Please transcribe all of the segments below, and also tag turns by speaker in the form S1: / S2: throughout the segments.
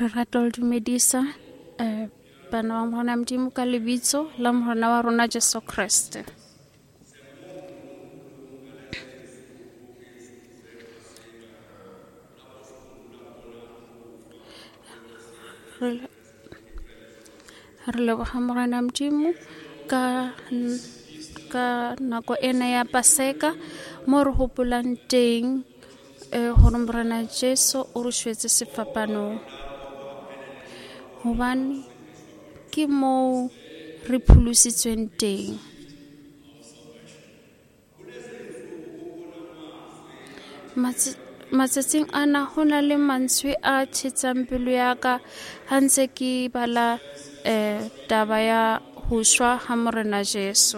S1: Re rata ho dumedisa bana ba morena Modimo ka lebitso la morena wa rona Jesu Kriste. Re leboga morena Modimo ka nako ena ya Paseka mo re hopolang teng hore morena Jesu o re shwetse sefapanong, hobane ke moo re pholositsweng teng. Matsatsing ana ho na le mantswe a tshetsang pelo ya ka ha ntse ke bala taba ya ho shwa ha morena Jesu.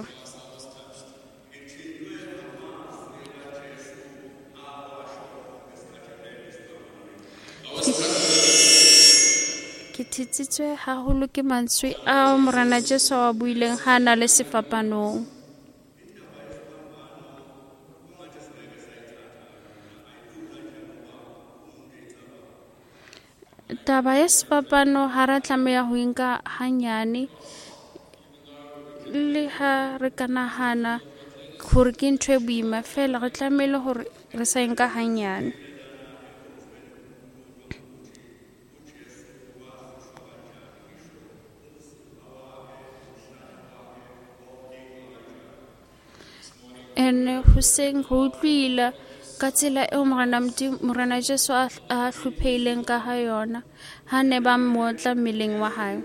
S1: Ke thetsitswe haholo ke mantswe a morena Jesu wa buileng ha na le sefapanong. Taba ya sefapano ha ra tlameha ho nka hanyane, le ha re ka nahana hore ke ntho e boima fela, re tlamehile hore re sa nka hanyane. Hoseng ho utlwile ka tsela eo morena Jesu a hlophehileng ka ha yona ha ne ba mmotla mmeleng wa hae.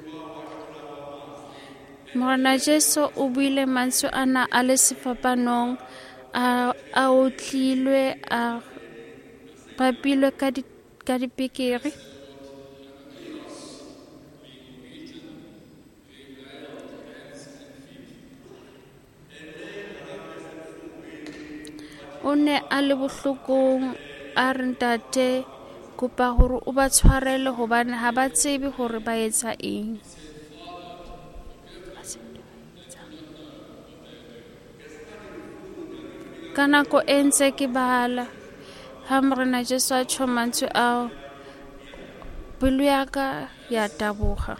S1: Morena Jesu o buile mantswe ana a le sefapanong, a otlilwe, a bapilwe ka dipekere. O ne a le bohlokong, a re ntate kopa hore o ba tshwarele hobane ha ba tsebe hore ba etsa eng. Ka nako e ntse ke bala ha morena Jesu a tjho mantswe ao, pelo ya ka ya taboga.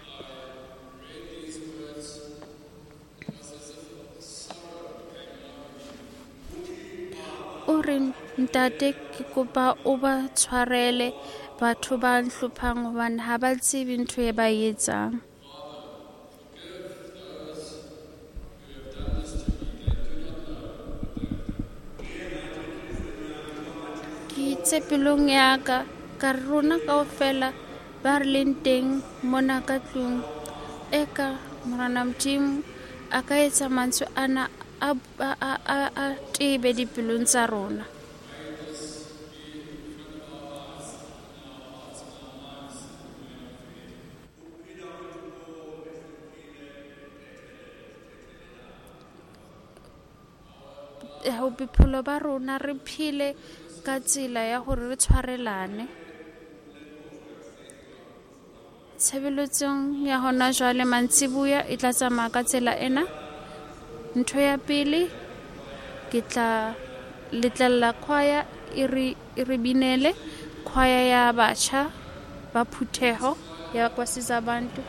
S1: O re ntate ke kopa o ba tshwarele batho ba nhlophang hobane ha ba tsebe ntho e ba etsang. Ke itse pelong ya ka rona kaofela ba re leng teng mona ka tlung, eka morena Modimo a ka etsa mantswe ana a tebe dipelong tsa rona. Bophelo ba rona re phele ka tsela ya hore re tshwarelane. Tshebeletsong ya hona jwale mantsibuya e tla tsamaya ka tsela ena. Ntho ya pele ke tla letlella choir e re binele, choir ya batjha ba Phutheho ya kwasiza abantu.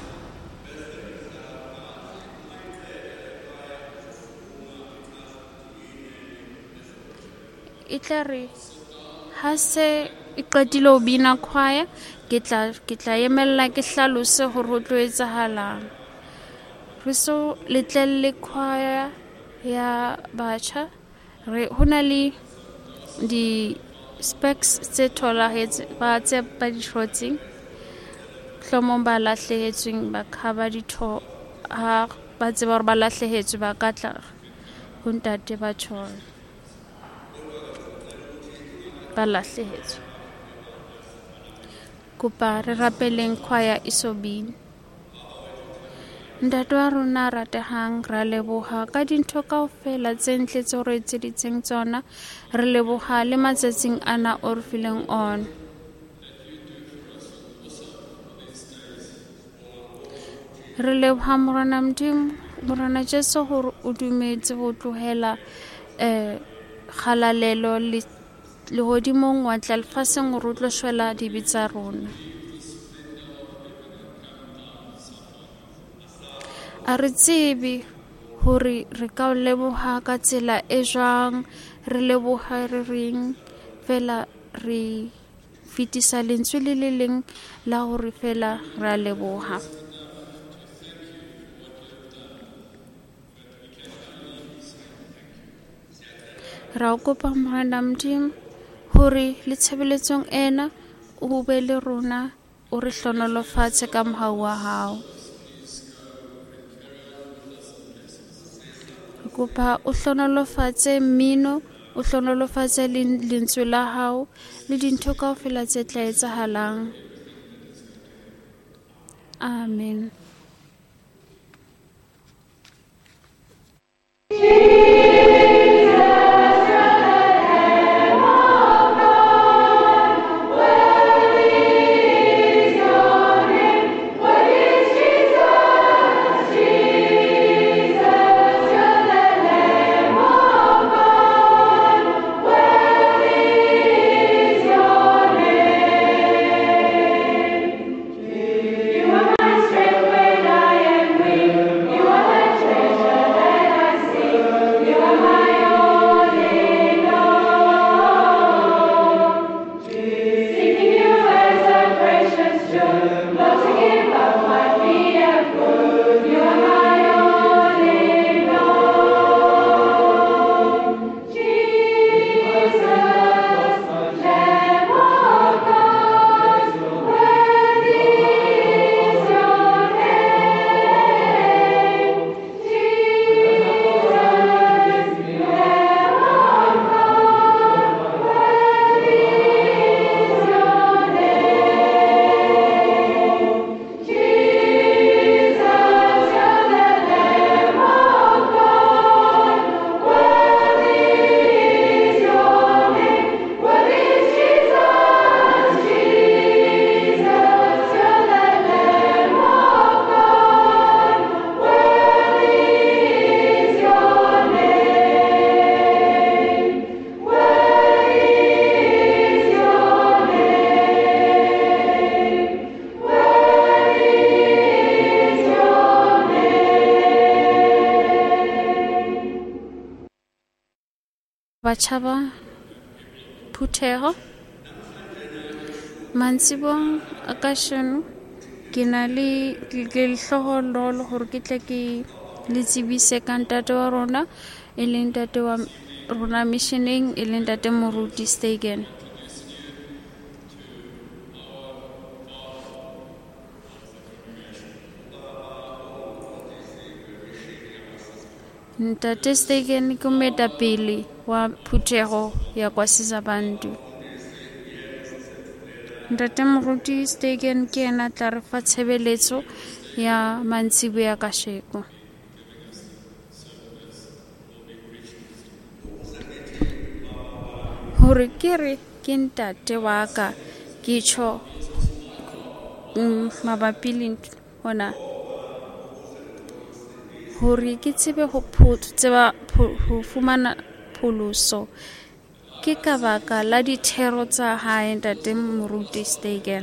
S1: E tla re ha se e qadile ho bina choir, ke tla emella ke hlalose hore ho tlo etsahalang. Re so letlelle choir ya batjha, ho na le di-specs tse tholahetse ba di thotseng, hlomong ba lahlehetsweng ba khaba ditho ha ba tseba hore ba lahlehetswe ba ka tla ho ntate ba thola ba lahlehetswe. Kopa re rapeleng choir e so bine. Ntate wa rona ratehang, ra leboha ka dintho kaofela tse ntle tseo re etseditseng tsona. Re leboha le matsatsing ana o re fileng on. Re leboha morena Modimo, morena Jesu hore o dumetse ho tlohela kgalalelo le hodimong wa tla lefaseng hore o tlo shwela dibe tsa rona. a re tsebe hore re ka o leboha ka tsela e jwang, re leboha re reng, fela re fitisa lentswe le leng la hore fela ra leboha. Ra o kopa Morena Modimo hore le tshebeletsong ena o be le rona, o re hlonolofatse ka mohau wa hao. Kopa o hlonolofatse mmino, o hlonolofatse lentswe la hao le dintho kaofela tse tla etsahalang. Amen. Batjhaba Phutheho, mantsibong a kasheno ke na le lehlohonolo hore ke tle ke le tsebise ka ntate wa rona, e leng ntate wa rona missioneng, e leng ntate Moruti Stegen. Ntate Stegen ke moetapele wa Phutheho ya kwa Sizabantu. Ntate Moruti Stegen ke yena tla re fa tshebeletso ya mantsibo ya kasheko. Hore ke re ke ntate wa ka ke tjho mabapi le hona hore ke tsebe ho fumana pholoso ke ka baka la dithero tsa hae ntate Moruti Stegen.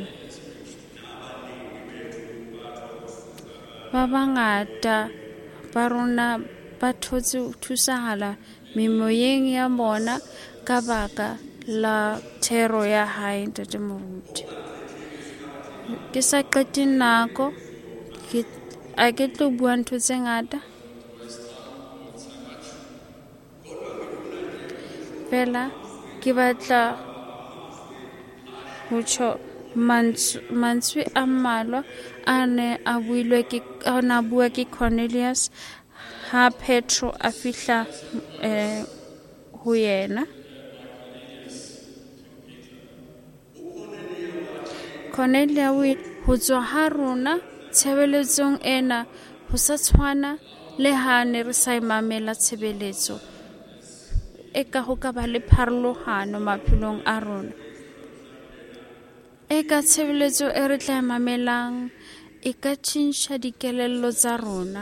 S1: Ba bangata ba rona ba thotse ho thusahala memoyeng ya bona ka baka la thero ya hae ntate Moruti. Ke sa qete nako a ke tlo bua ntho tse ngata, fela ke batla ho tjho mantswe a mmalwa a ne a bua ke Cornelius ha Petro a fihla ho yena. Cornelia ho tswa ha rona tshebeletsong ena ho sa tshwana le ha ne re sa imamela tshebeletso e ka ho ka ba le pharologano maphelong a rona. E ka tshebeletso e re tla imamelang e ka tjhentjha dikelello tsa rona.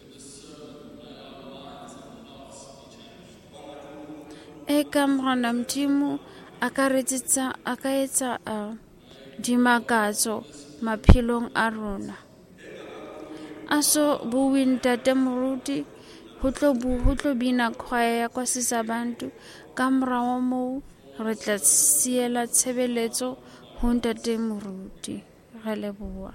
S1: E ka Morena Modimo a ka etsa dimakatso maphelong a rona. aso bue ntate moruti ho tlo bina choir ya kwa Sisabantu ka morao moo re tla siela tshebeletso ho ntate moruti. Re leboha.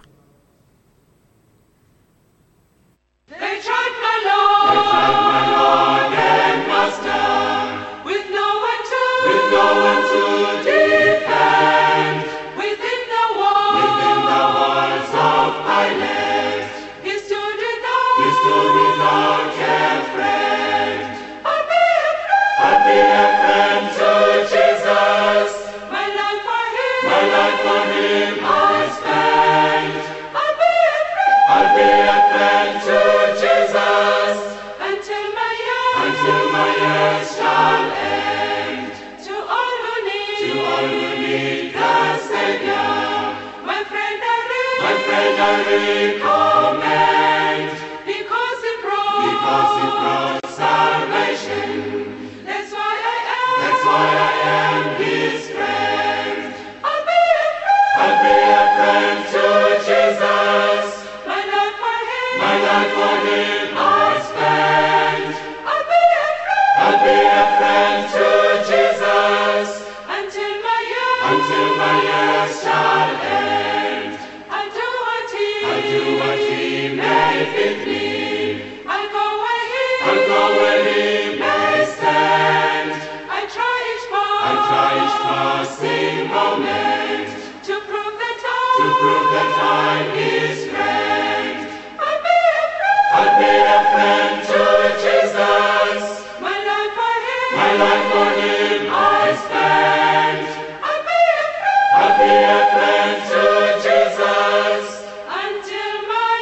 S2: They tried my Lord and Master, with no one to defend. Within the walls of Pilate, he stood without a friend. I'll be a friend to Jesus. My life for him I spend. I'll be a friend to Jesus until my years shall end. To all who need the Savior, my friend I recommend, because he brought salvation. That's why I am his friend. I'll be a friend to Jesus. My life for him I spend. I'll be a friend to Jesus until my years shall end. I'll do what he may fit me. I'll go where he may stand. I try each passing moment to prove that I'm his friend. I'll be a friend to Jesus. My life for him I spend. I'll be a friend to Jesus until my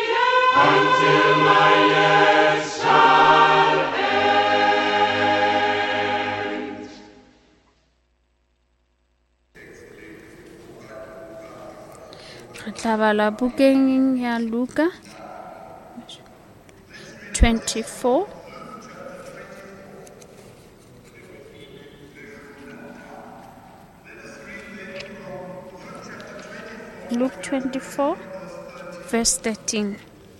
S2: years shall end.
S1: Re tla bala bukeng ya Luka 24. Luke 24, verse 13.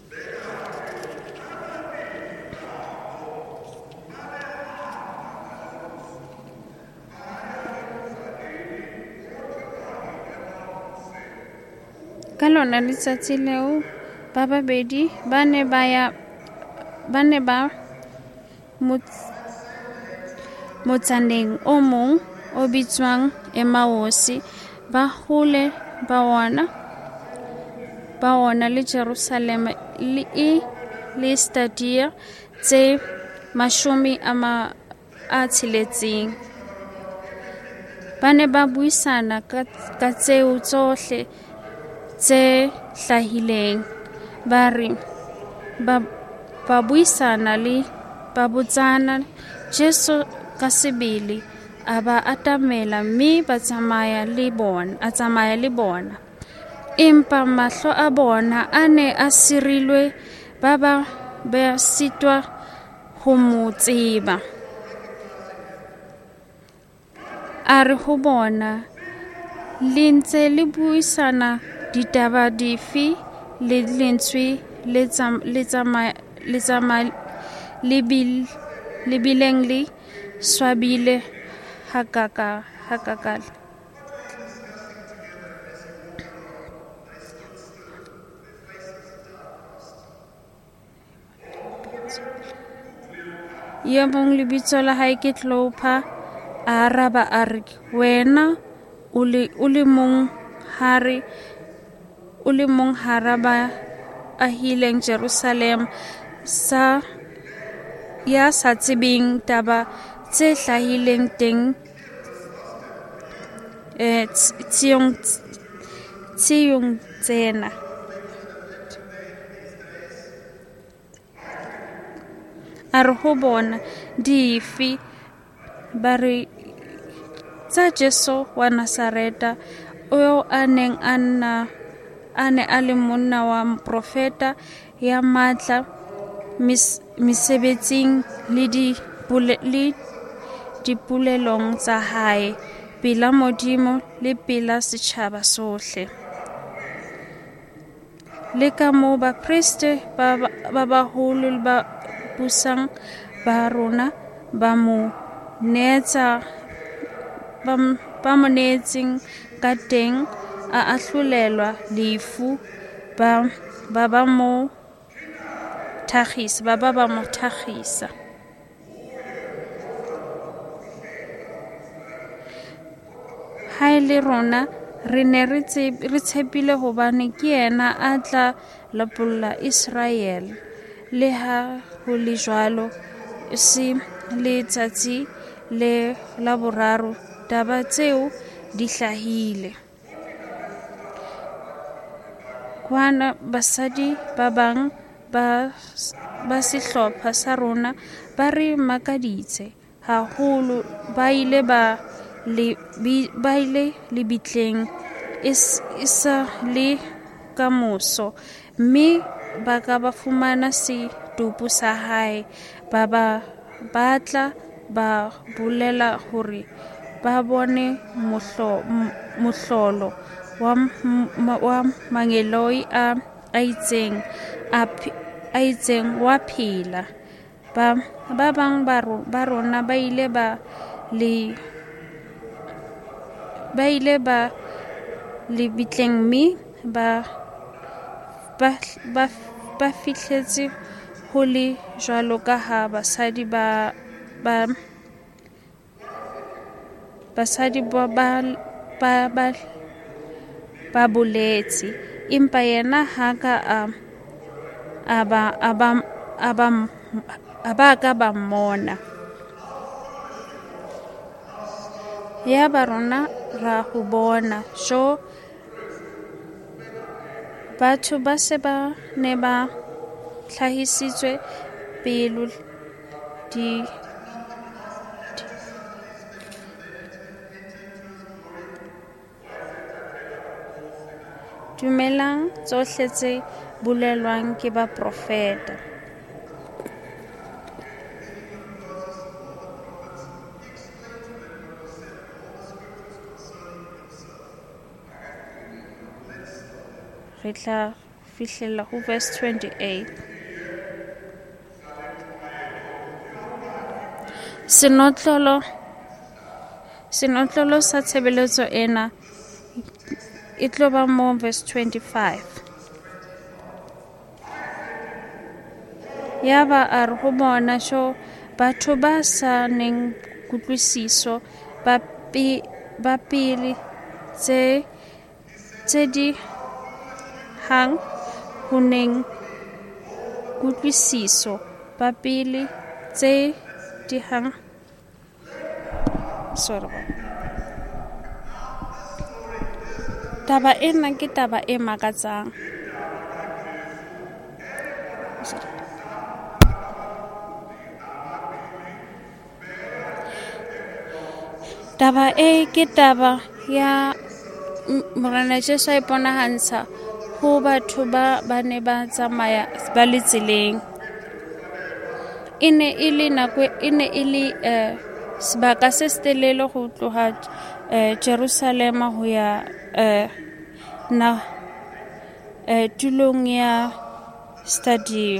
S1: Ka lona letsatsi leo ba babedi ba ne ba motsaneng o mong o bitswang Emmaosi, ba hole ba ona le Jerusalem le stadia tse 60. Ba ne ba buisana ka tseo tsohle tse hlahileng, ba re ba buisana le ba botsana Jesu ka sebele a ba atamela, mme a tsamaya le bona. Empa mahlo a bona a ne a sirilwe, ba sitwa ho mo tseba. A re ho bona, le ntse le buisana ditaba dife le lentswe le bileng le swabile hakakala. Ye mong lebitso la hae ke Cleopa a araba a re, wena o le mong hara ba ahileng Jerusalem ya sa tsebeng taba tse hlahileng teng tsiong tsena. A re ho bona dife? Ba re tsa Jesu wa Nasareta, o a ne a le monna wa profeta ya matla mesebetsing le dipolelong tsa hae pela Modimo le pela setjhaba sohle. le ka moo bapreste ba baholo le ba busang ba rona ba mo neetseng ka teng a ahlolelwa lefu ba ba mo thakgisa. Ha le rona re ne re tshepile hobane ke yena a tla lapolla Israel. Le ha ho le jwalo, se letsatsi le la boraro taba tseo di hlahile. Kwana basadi ba bang ba sehlopha sa rona ba re makaditse haholo, ba ile lebitleng isa le ka moso, mme ba ka ba fumana setopo sa hae, ba batla ba bolela hore ba bone mohlolo wa mangeloi a itseng wa phela. Ba bang ba rona ba ile ba lebitleng, mme ba fihletse ho le jwalo ka ha basadi ba boletse, empa yena ha ka ba ka ba mmona. Ya ba rona ra ho bona jo batho ba se ba ne ba hlahisitswe pelo dumelang tsohle tse bolelwang ke ba profeta. Re tla fihlela ho verse 28. Senotlolo sa tshebeletso ena e tlo ba mo verse 25. Ya ba a re ho bona sho batho ba sa neng kutlwisiso ba pele tse di hang ho neng kutlwisiso ba pele tse di hang. Taba ena ke taba e makatsang. Taba e ke taba ya Morena Jesu a iponahantsha ho batho ba ne ba tsamaya ba le tseleng. E ne e le sebaka se setelele ho tloha Jerusalem ho ya tulong ya Stadio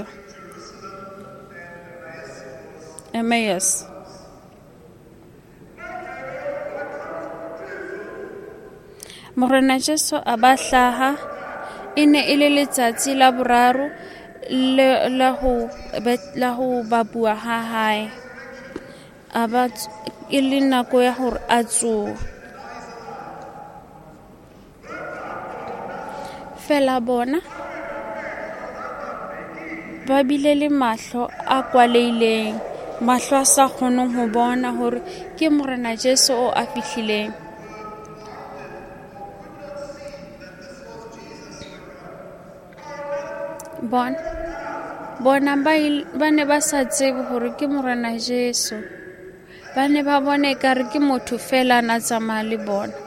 S1: Emmaus. Morena Jesu a ba hlaha, e ne e le letsatsi la boraro la ho babua ha hae. E le nako ya hore a tsohe. Fela bona ba bile le mahlo a kwaleileng, mahlo a sa kgoneng ho bona hore ke Morena Jesu o a fihlileng. Bona ba ne ba sa tsebe hore ke Morena Jesu. Ba ne ba bona ekare ke motho fela na tsamaya le bona.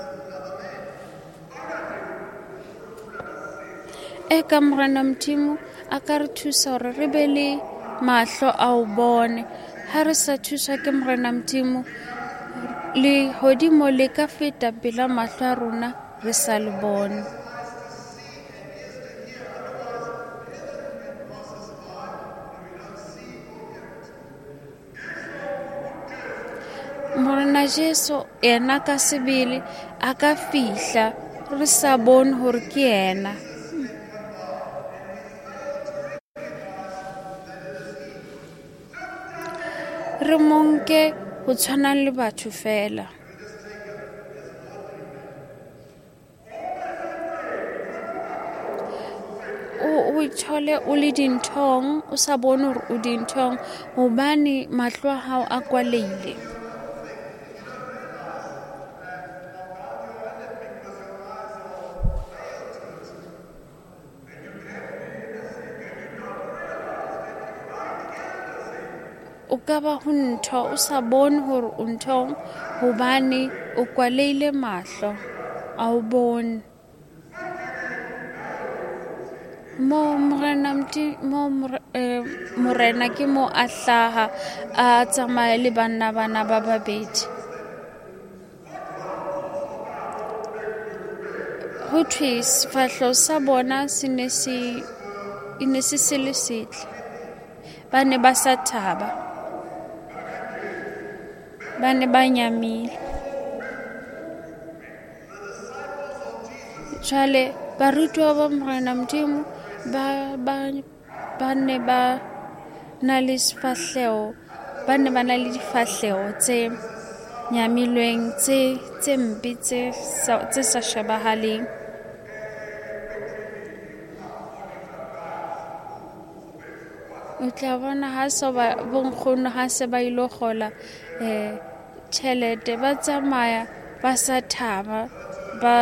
S1: Eka Morena Modimo a ka re thusa hore re be le mahlo a ho bone. Ha re sa thuswa ke Morena Modimo, le hodimo le ka feta pela mahlo a rona re sa le bone. morena Jesu ena ka sebele a ka fihla re sa bone hore ke ena. Re monke ho tshwana le batho fela. O ithole o le dinthong, o sa bone hore o dinthong hobane mahlo a hao a kwaleile. O ka ba ho ntho o sa bone hore o nthong hobane o kwaleile mahlo a o bone. Morena ke mo a hlaha a tsamaya le bana ba babedi. Ho thwe sefahleho sa bona se ne se le setle. Ba ne ba sa thaba. Ba ne ba nyamile. Jwale barutwa ba morena Modimo ba ne ba na le sefahleho, ba ne ba na le difahleho tse nyamilweng, tse mpe, tse sa shebahaleng. O tla bona ha se bonkgono ha se ba ilo kgola tjhelete, ba tsamaya ba sa thaba, ba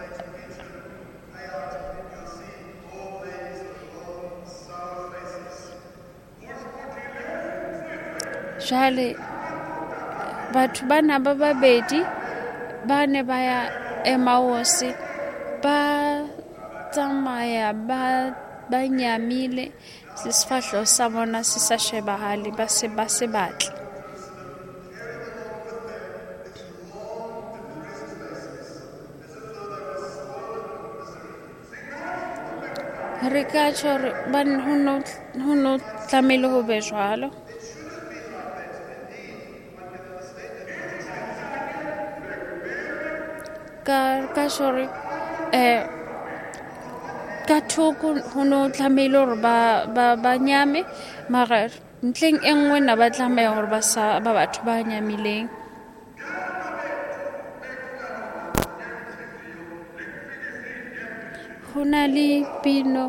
S1: jwale batho bana ba babedi ba ne ba ya Emmaus, ba tsamaya ba nyamile, sefahleho sa bona se sa shebahale, ba se batle. Re ka tjho ho no tlamehile ho be jwalo. Ka shore ka thoko ho no tlamehile hore ba nyame, mara ntleng e nngwe na ba tlameha hore ba batho ba nyamileng. Ho na le pino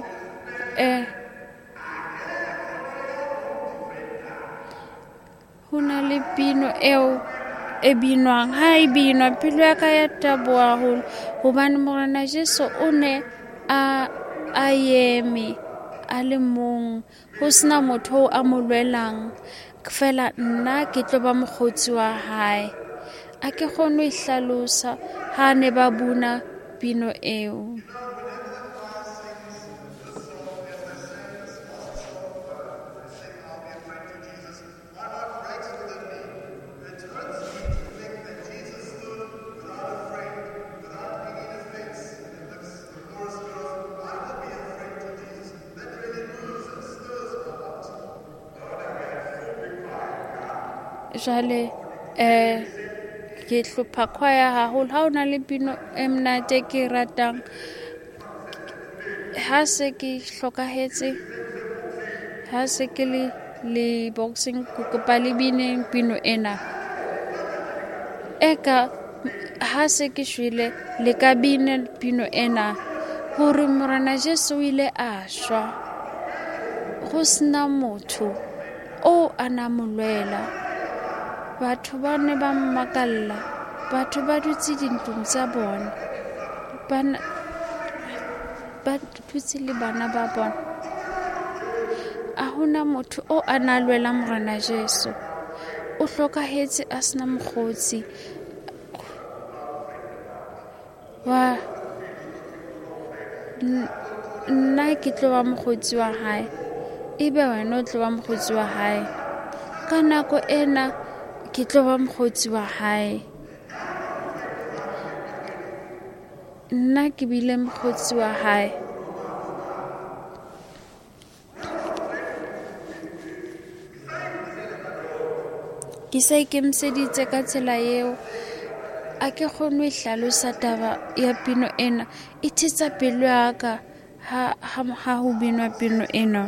S1: eo e binwang. Ha e binwa pelo ya ka ya taboha haholo hobane morena Jesu o ne a eme a le mong, ho sena motho a mo lwelang, fela nna ke tlo ba mokgotsi wa hae. A ke kgone ho ihlalosa ha ne ba buna pino eo. Jwale ke hlopha choir haholo ha o na le pino e monate ke ratang. Ha se ke hlokahetse, ha se ke le boxing, ke kopa le bineng pino ena. Eka ha se ke shwele le ka bine pino ena hore morena Jesu o ile a shwa, go sena motho o ana mo lwela. Batho ba ne ba mmakalla, batho ba dutse dintlong tsa bona, ba dutse le bana ba bona. A hona motho o ana lwela morena Jesu. O hlokahetse a sena mokgotsi. Nna ke tlo ba mokgotsi wa hae, ebe wena o tlo ba mokgotsi wa hae. Ka nako ena ke tlo ba mokgotsi wa hae. Nna ke bile mokgotsi wa hae. ke sa ikemiseditse ka tsela eo a ke kgone ho ihlalosa taba ya pino ena e thetsa pelo ya ka ha ho binwa pino ena.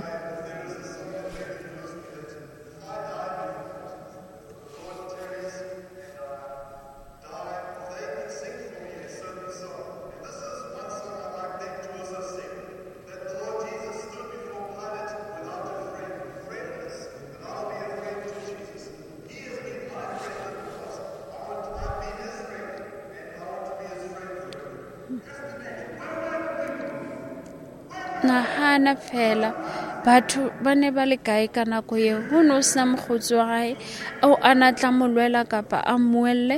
S1: Nahana fela batho ba ne ba le kae ka nako eo, ho no sena mokgotsi wa gae o a na tla mo lwela kapa a mmuelle.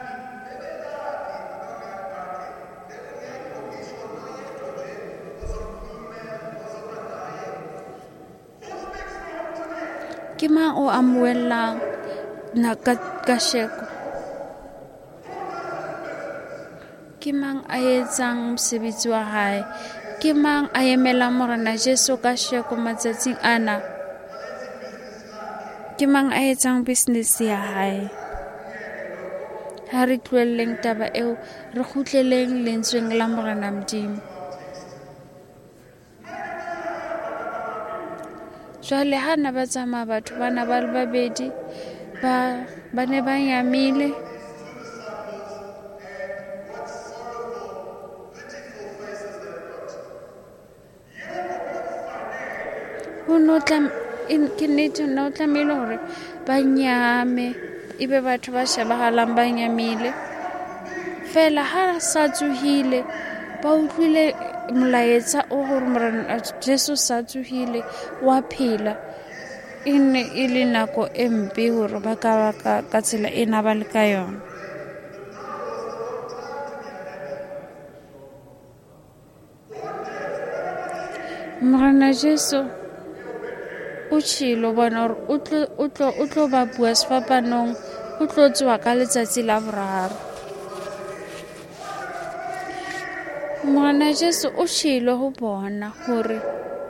S1: Ke mang o a mmuellang na ka sheko? Ke mang a etsang mosebetsi wa hae? Ke mang a emelang Morena Jesu ka sheko matsatsing ana? Ke mang a etsang business ya hae? Ha re tlohelleng taba eo, re kgutleleng lentsweng la Morena Modimo. Jwale ha na ba tsamaya batho bana ba le babedi ba ne ba nyamile, ke nnete no tlamehile hore ba nyame ebe batho ba shebahalang ba nyamile. Fela ha sa tsohile ba utlwile molaetsa o hore Morena Jesu sa tsohile wa phela. E ne e le nako e mpe hore ba ka tsela ena ba le ka yona. Morena Jesu o tshilo bona hore o tlo ba bua sefapanong, o tlo tsoha ka letsatsi la boraro. Morena Jesu o tshilo ho bona hore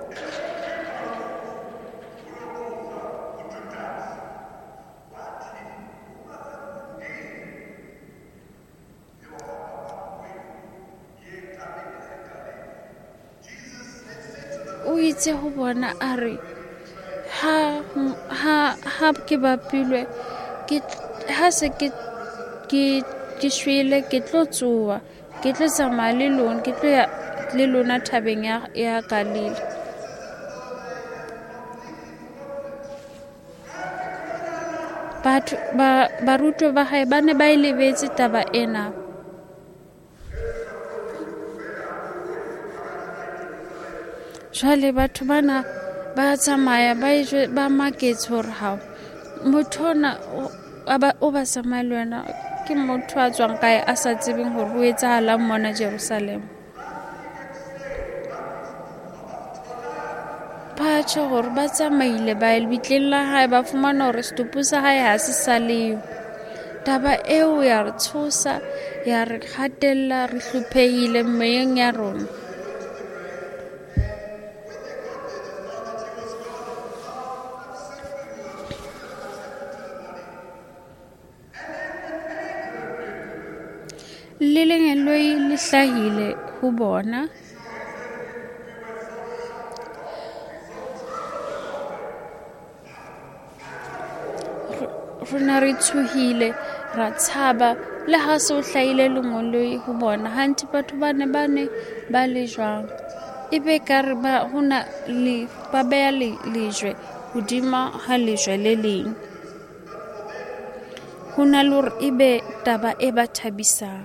S1: o itse ho bona a re ha ke bapilwe ha se ke shwele ke tlo tsoha, ke tlo tsamaya le lona, ke tlo ya le lona thabeng ya Galili. Batho barutwa ba hae ba ne ba e lebetse taba ena. Jwale batho bana ba tsamaya ba maketse hore ha motho ona o ba tsamaya le wena ke motho a tswang kae a sa tsebeng hore ho etsahalang mona Jerusalem. Ba tjho hore ba tsamaile ba lebitleng la hae ba fumana hore setopo sa hae ha se sa leo. Taba eo ya re tshosa, ya re hatella, re hlophehile meyeng ya rona. Le lengeloi le hlahile ho bona. Rona re tshohile, ra tshaba le ha se o hlahile lengoloi ho bona. Hanthe batho bane ba le jwang? Ebe ka re ba beha lejwe hodima ha lejwe le leng. Ho na le hore ebe taba e ba thabisang.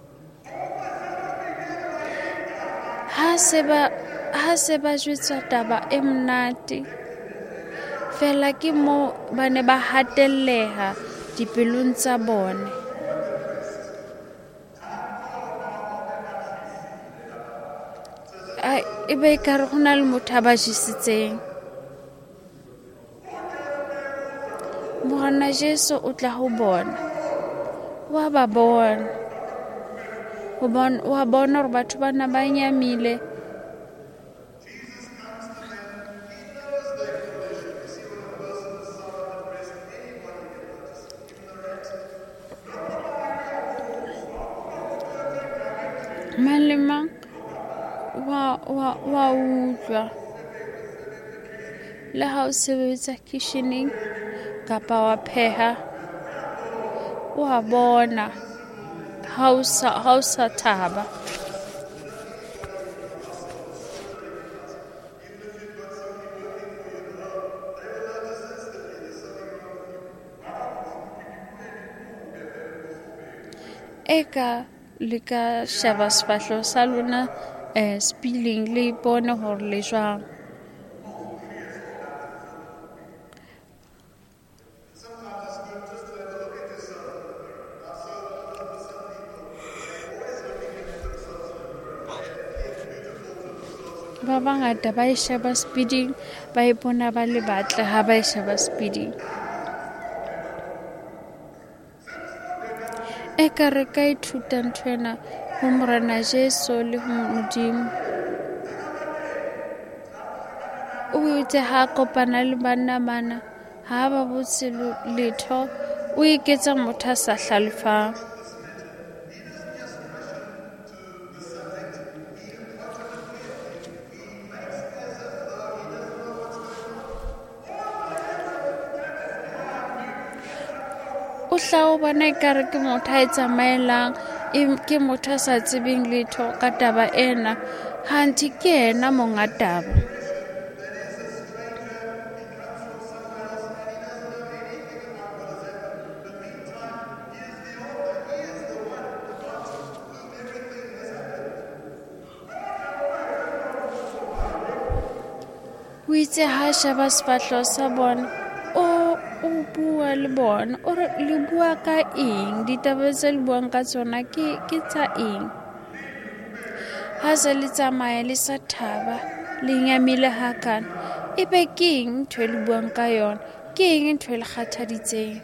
S1: Ha se ba jwetswa taba e monate, fela ke mo ba ne ba hatelleha dipelong tsa bone. Ebe ka re ho na le motho a ba jesitseng. Morena Jesu o tla ho bona, wa ba bona, wa bona hore batho bana ba nyamile. wa utlwa le ha o sebetsa kitcheneng kapa wa pheha wa bona ha o sa thaba. Eka le ka sheba sefahleho sa lona spilling le bone hore le jwang. Ba bangata ba e sheba speeding ba e bona ba le batle ha ba e sheba speeding. Eka re ka ithuta nthwena ho Morena Jesu le ho Modimo. O itse ha kopana le banna mana ha ba botse letho, o iketsa motho a sa hlalefang. O hla o bona ekare ke motho a tsamaelang ke motho a sa tsebeng letho ka taba ena, hanti ke ena monga taba. O itse ha sheba sefahleho sa bona o bua le bona o re le bua ka eng, ditaba tse le buang ka tsona ke tsa eng. Ha se le tsamaya le sa thaba le nyamile hakana, ebe ke eng ntho le buang ka yona, ke eng ntho le kgathaditseng.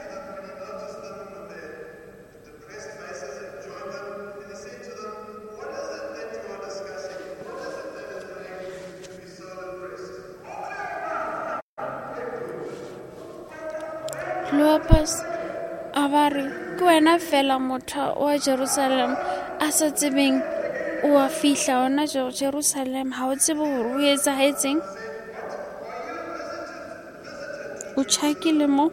S1: Cleopas a ba re ke wena fela motho wa Jerusalem a sa tsebeng o a fihla ona Jerusalem, ha o tsebe hore ho etsahetseng. O tjhakile mo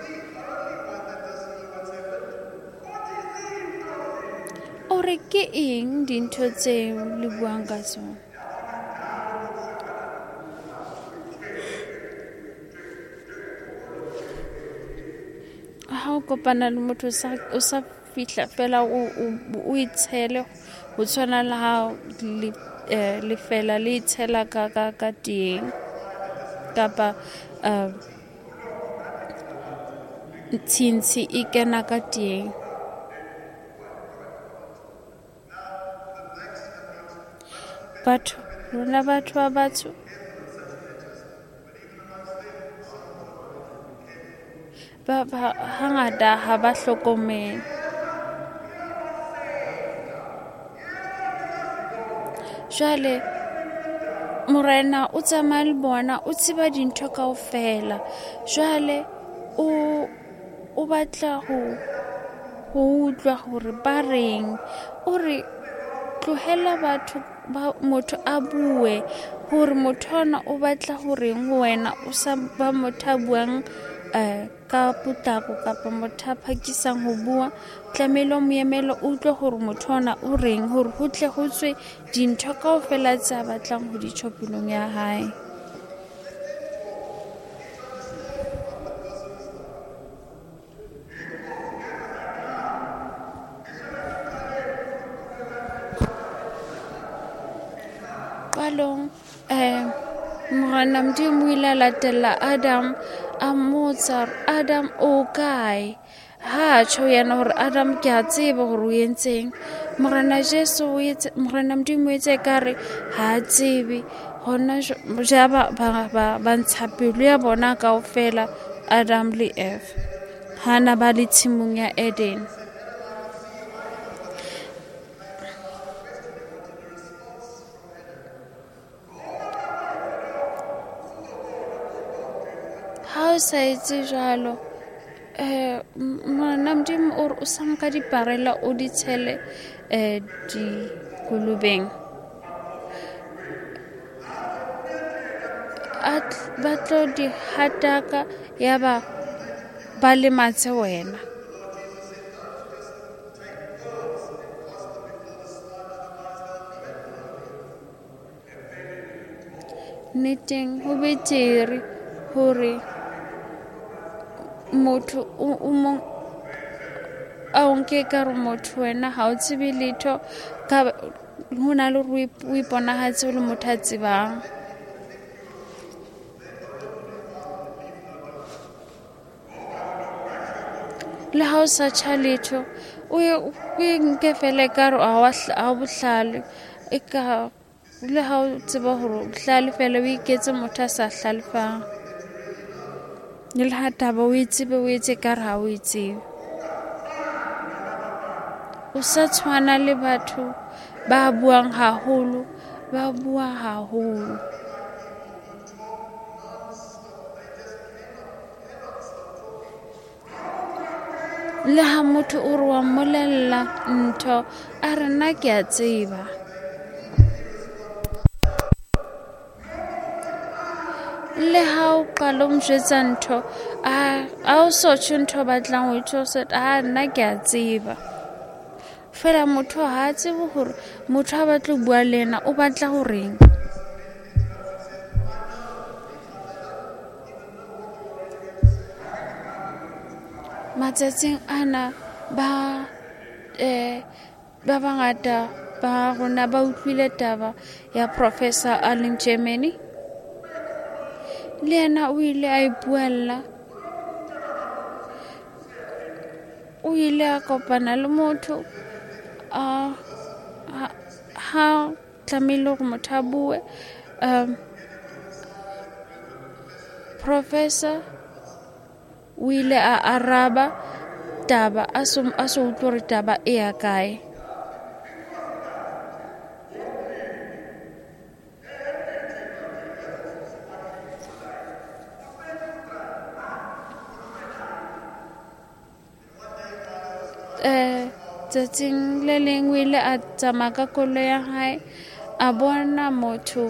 S1: o re ke eng dintho tseo le buang ka tsona. Ha o kopana le motho o sa fihla fela o itshele ho tshwana le ha le fela le itshela ka teng kapa tshintshi e kena ka teng. Rona batho ba batsho hangata ha ba hlokomele. Jwale Morena o tsamaya le bona, o tseba dintho kaofela. Jwale o batla ho utlwa hore ba reng, o re tlohela motho a bue hore motho ona o batla ho reng ho wena, o sa ba motho a buang ka potlako kapa motho a phakisang ho bua. Tlamehile o moemelo o utlwe hore motho ona o reng, hore ho tle ho tswe dintho kaofela tse a batlang ho di tjho pelong ya hae. Qalong Morena Modimo o ile a latella Adam a mmotsa Adam o kae, ha tjho yena hore Adam ke a tseba hore o entseng. Morena Modimo o etse kare ha tsebe, hona ja ba ntsha pelo ya bona kaofela Adam le Eve hana ba le tshimong ya Eden. Ha o sa etse jwalo, Morena Modimo o re o sa nka diparela o di tshele dikolobeng. ba tlo di hataka ya ba lematse wena. Nneteng ho betere hore motho o mong a o nke ka re motho wena ha o tsebe letho ka ho na le hore o iponahatse o le motho a tsebang. Le ha o sa tjha letho o nke fela ka re a bohlale e ka le ha o tseba hore o hlale fela o iketse motho a sa hlalefang. Le ha taba o itsebe o etse ka re ha o itsebe. O sa tshwana le batho ba buang haholo, ba bua haholo. Le ha motho o re wa mmolella ntho a re nna ke a tseba. Le ha o qala o mjwetsa ntho a o so tjho ntho batlang ho ithosa nna ke a tseba. Fela motho ha a tsebe hore motho a batla ho bua le yena o batla ho reng. Matsatsing ana ba bangata ba rona ba utlwile taba ya Professor a leng Germany. Le yena o ile a ipuella, o ile a kopana le motho ha tlamehile hore motho a bue. Professor o ile a araba taba a so utlwe hore taba e ya kae. Tsatsing le leng o ile a tsamaya ka koloi ya hae a bona motho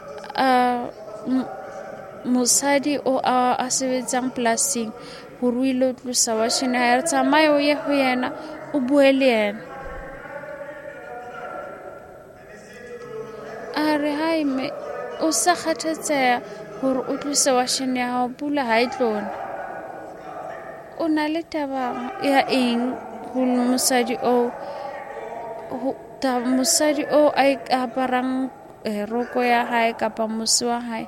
S1: mosadi o a sebetsang polasing hore o ile o tlosa washene hae. Re tsamaye o ye ho yena o bue le yena. A re haime o sa kgathatseha hore o tlose washene ya hao, pula ha e tlona. O na le taba ya eng ho mosadi o a aparang roko ya hae kapa mose wa hae?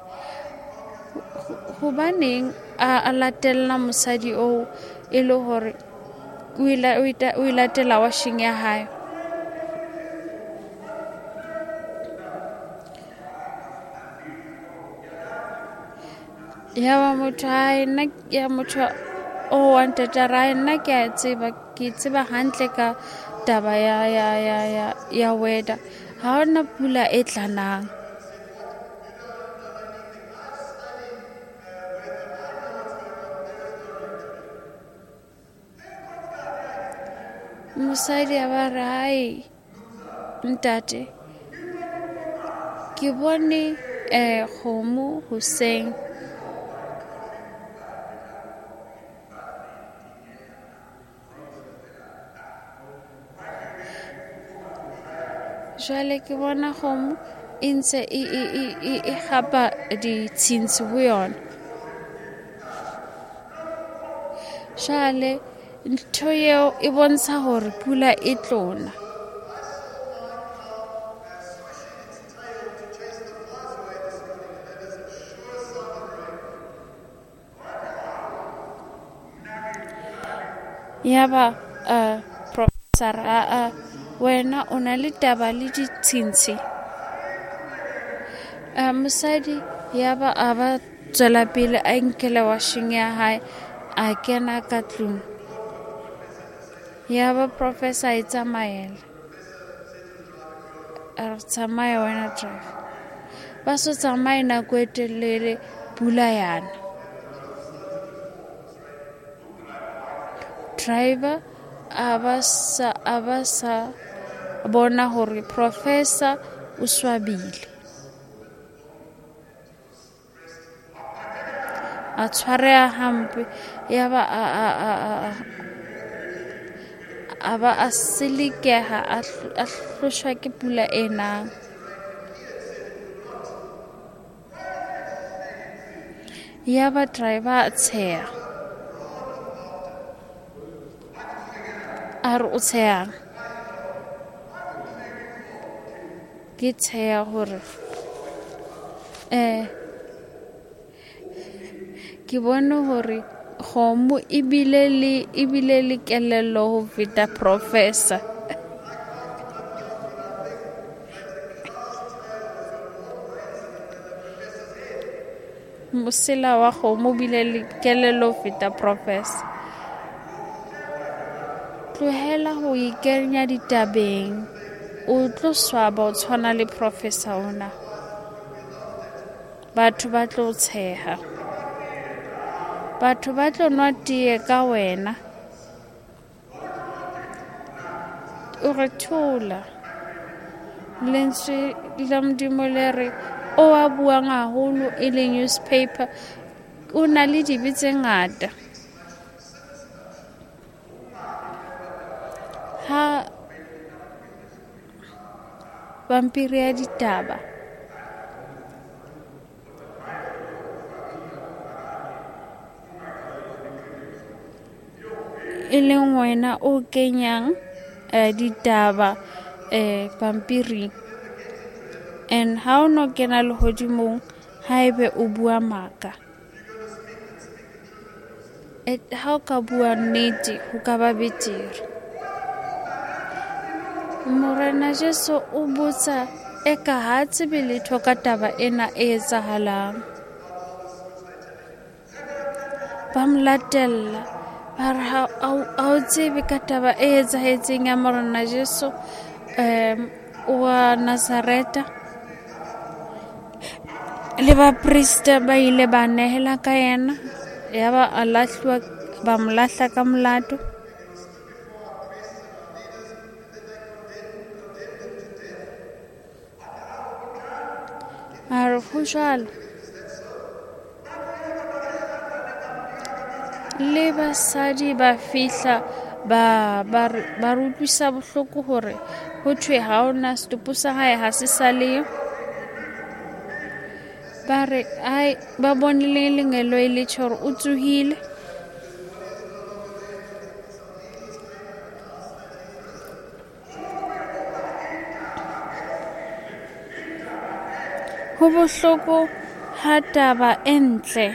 S1: Hobaneng a latella mosadi o e le hore o ilatela washing ya hae? Ya ba motho hae nna ya motho o wa ntatara hae nna ke a tseba hantle ka taba ya weather. Ha hona pula e tlanang. Mosadi a ba re hae ntate ke bone kgomo hoseng. Jwale ke bona kgomo e ntse e gapa ditshintshi ho yona. Jwale ntho eo e bontsha hore pula e tlona. Yaba Professor wena o na le taba le ditshintshi. Mosadi yaba a ba tswela pele a nkela washing ya hae a kena ka tlung. Yaba Professor e tsamaela a re tsamaya wena drive. Ba so tsamaye nako e telele pula yana. Driver a ba sa bona hore Professor o swabile. a tshwarea hampe ya ba a ba a silikeha a hloshwa ke pula ena. Ya ba driver a tsheha a re o tshehang ke tsheha hore ke bone hore kgomo ebile le kelello ho feta professor. Mosela wa kgomo bile le kelello ho feta professor. Tlohela ho ikenya ditabeng, o tlo swaba o tshwana le professor ona. Batho ba tlo tsheha, batho ba tlo nwa tee ka wena. O re thola lentswe la Modimo le re o a buang haholo e le newspaper o na le dibe tse ngata. Ha pampiri ya ditaba e leng wena o kenyang ditaba pampiring, and ha o no kena lehodimong haebe o bua maka, ha o ka bua nnete ho ka ba betere. Morena Jesu o botsa eka ha tsebe letho ka taba ena e etsahalang. Ba mlatella ba re ha o tsebe ka taba e etsahetseng ya Morena Jesu wa Nazareta. Le ba priest ba ile ba nehela ka yena, ya ba a lahlwa, ba mlahla ka molato. A re ho jwalo le basadi ba fihla ba rutlwisa bohloko hore ho thwe ha ona setopo sa hae ha se sa leyo. Ba re ai ba bonile lengelo e le tshore o tsohile. Ho bohloko ha taba e ntle,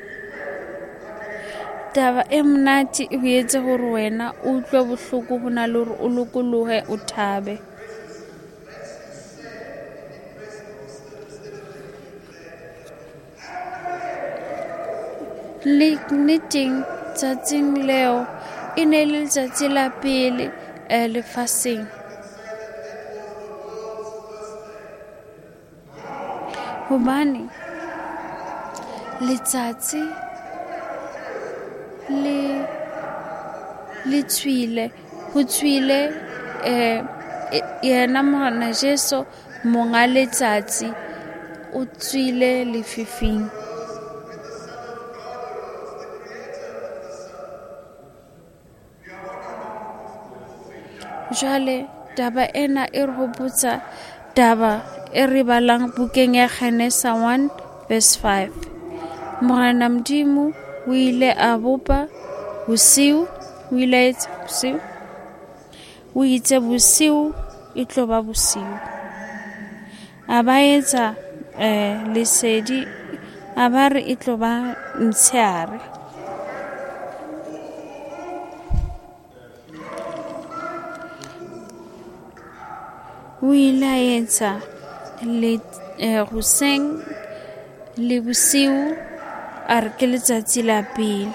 S1: taba e mnati e etse hore wena o utlwe bohloko hona le hore o lokolohe o thabe. Le nneteng tsatsing leo e ne le letsatsi la pele lefaseng. Hobane letsatsi le tswile, ho tswile yena Morena Jesu monga letsatsi o tswile lefifing. Jwale taba ena e re hopotsa taba e re balang bukeng ya Kgenesa 1 verse 5. Morena Modimo o ile a bopa bosiu, o ile a etsa bosiu, o itse bosiu e tlo ba bosiu. A ba etsa lesedi, a ba re e tlo ba ntshehare. O ile a etsa hoseng le bosiu, a re ke letsatsi la pele.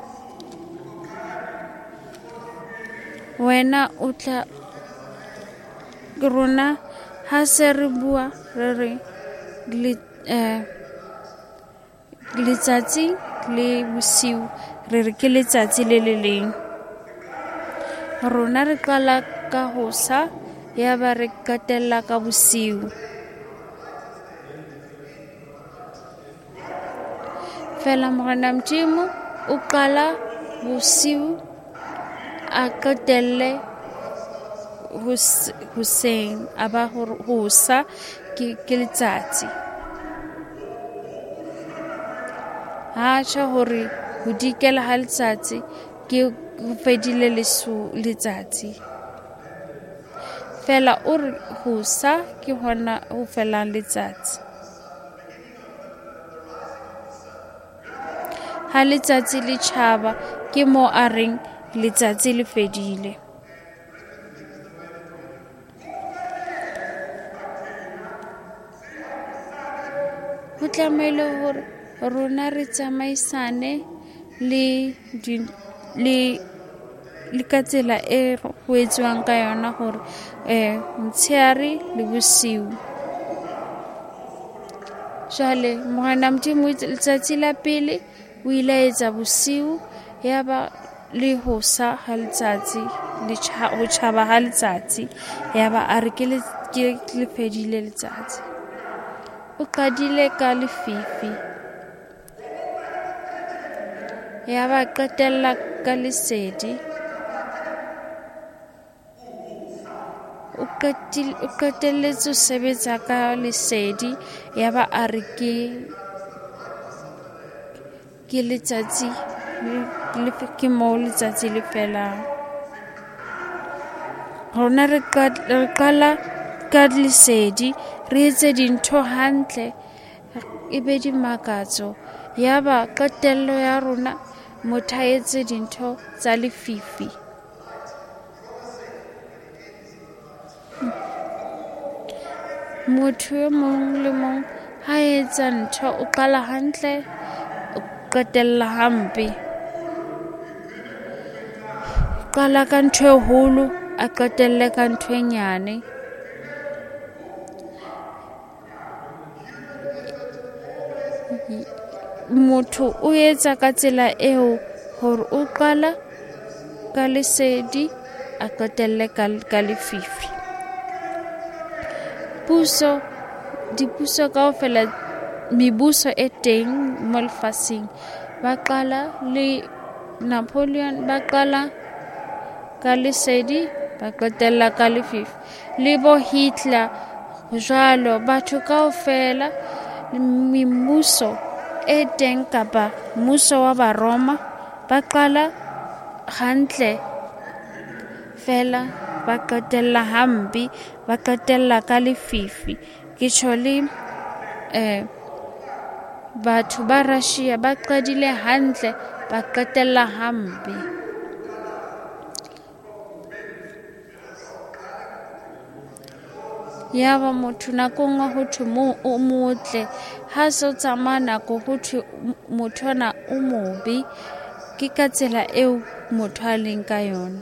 S1: Wena o tla rona ha se re bua re re letsatsi le bosiu, re re ke letsatsi le le leng. Rona re qala ka hosa, ya ba re katella ka bosiu. fela Morena Modimo o qala bosiu a qetelle hoseng a ba hosa ke letsatsi. Ha tjha hore ho dikela ha letsatsi ke ho fedile letsatsi. Fela o re hosa ke hona ho felang letsatsi. Ha letsatsi le tjhaba ke mo a reng letsatsi le fedile. Ho tlamehile hore rona re tsamaisane le ka tsela e ho etswang ka yona hore motshehare le bosiu. Jwale Morena Modimo letsatsi la pele o ile a etsa bosiu, ya ba le hosa ha letsatsi ho tjhaba ha letsatsi, ya ba a re ke le fedile letsatsi. O qadile ka lefifi, ya ba qetella ka lesedi. O qetelletse ho sebetsa ka lesedi, ya ba a re ke letsatsi ke moo letsatsi le felang. Rona re qala ka lesedi, re etse dintho hantle, e be di makatso, ya ba qetello ya rona motho a etse dintho tsa lefifi. Motho e mong le mong ha etsa ntho o qala hantle, o qetella hampe. Qala ka ntho e holo, a qetelle ka ntho e nyane. Motho o etsa ka tsela eo hore o qala ka lesedi a qetelle ka lefifi. Dipuso kaofela, mebuso e teng mo lefatsheng, ba qala le Napoleon, ba qala ka lesedi ba qetella ka lefifi. Le bo Hitler jwalo, batho kaofela, memuso e teng kapa mmuso wa Baroma, ba qala hantle fela ba qetella hampe, ba qetella ka lefifi. Ke tjho le batho ba Russia ba qadile hantle, ba qetella hampe. Ya ba motho nakong ho thwe o motle, ha se o tsamaya nako ho thwe motho ona o mobe. Ke ka tsela eo motho a leng ka yona.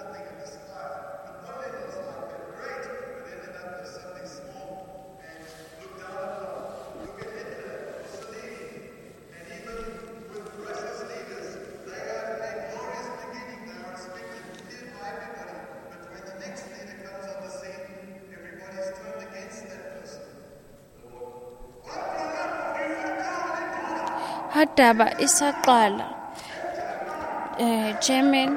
S1: Ha taba e sa qala, German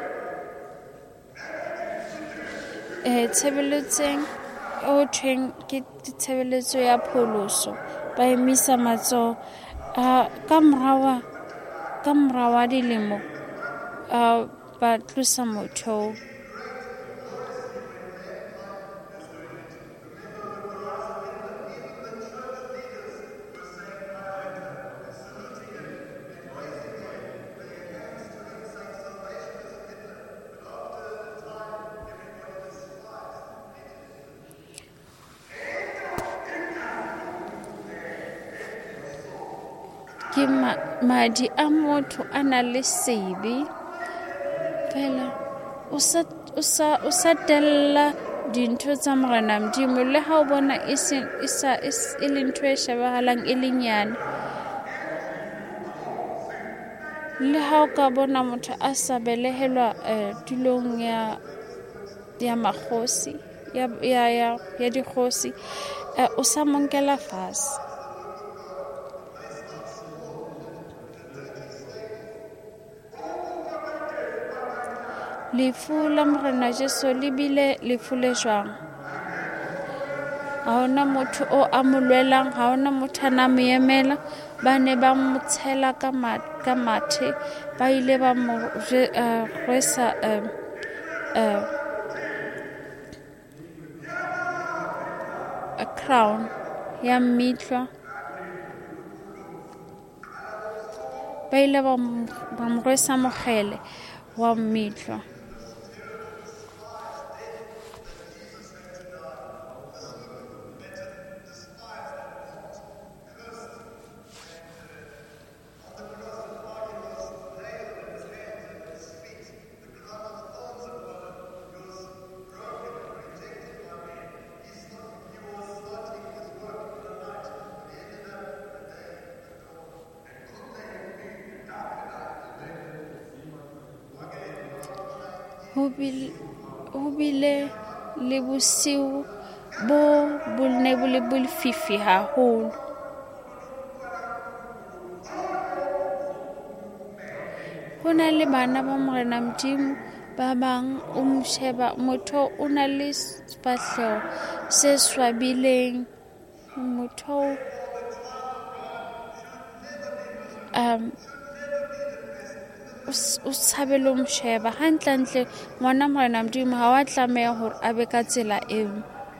S1: tshebeletsong o thweng ke tshebeletso ya pholoso, ba emisa matsoho. Ka mora wa dilemo ba tlosa motho. Ke madi a motho a na le sebe fela o sa tella dintho tsa Morena Modimo, le ha o bona e le ntho e shebahalang e le nyane. Le ha o ka bona motho a sa belehelwa tulong ya makgosi, ya dikgosi, o sa mo nkela fatshe. lefu la Morena Jesu le bile lefu le jwang. Ha hona motho o a mo lwelang, ha hona motho a na mo emela. Ba ne ba mo tshela ka mathe, ba ile ba mo rwesa a crown ya mmitlwa. Ba ile ba mo rwesa mogele wa mmitlwa. Ho bile le bosiu bo ne bo le bolefifi haholo. Ho na le bana ba Morena Modimo ba bang o mo sheba motho o na le sefahleho se swabileng, motho o tshabela mo sheba hantle ngwana Morena Modimo ha wa tlameha hore a be ka tsela eo.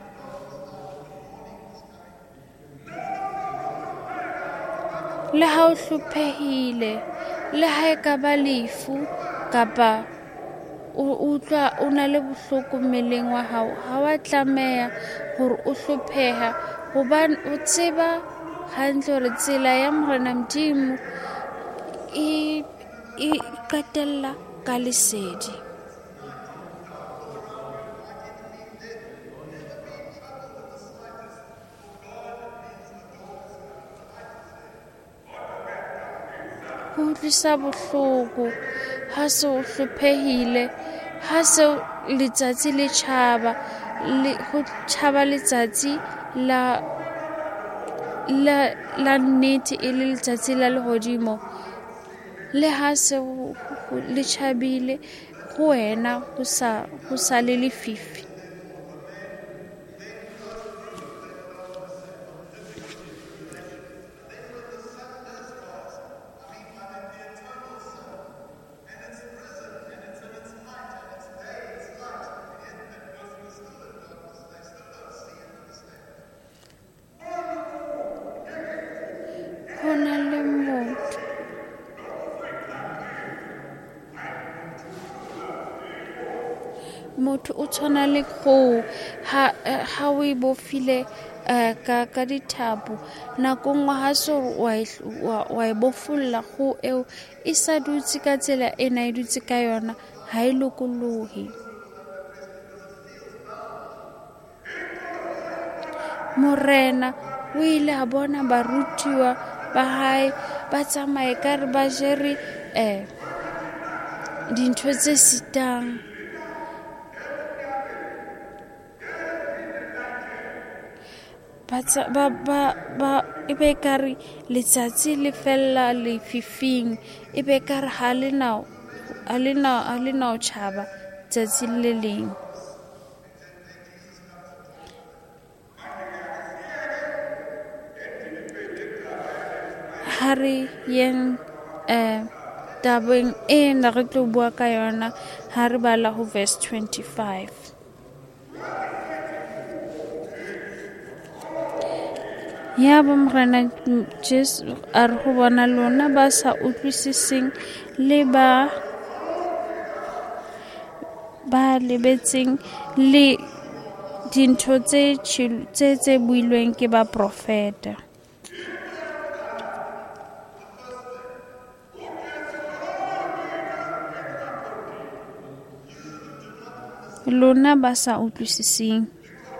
S1: Le ha o hlophehile, le ha e ka ba lefu kapa o utlwa o na le bohloko mmeleng wa hao, ha wa tlameha hore o hlopheha hobane o tseba hantle hore tsela ya Morena Modimo e qetella ka lesedi. Ho utlwisa bohloko ha se o hlophehile, ha se letsatsi le tjhaba, ho tjhaba letsatsi la nnete e le letsatsi la lehodimo. Le ha se le tjhabile ho wena ho sa le lefifi. Ho na le motho o tshwana le kgoho ha o e bofile ka dithapo, nako nngwe ha se wa e bofulla kgoho eo e sa dutse ka tsela ena e dutse ka yona, ha e lokolohe. Morena o ile a bona barutiwa ba hae ba tsamaye ka re ba jere dintho tse sitang. E be kare letsatsi le fella lefifing, e be kare ha le na o tjhaba tsatsi le leng. Ha re yeng tabeng ena re tlo bua ka yona ha re bala ho verse 25. Ya ba Morena Jesu a re ho bona lona ba sa utlwisising le ba lebetseng le dintho tse builweng ke ba profeta. Lona ba sa utlwisising.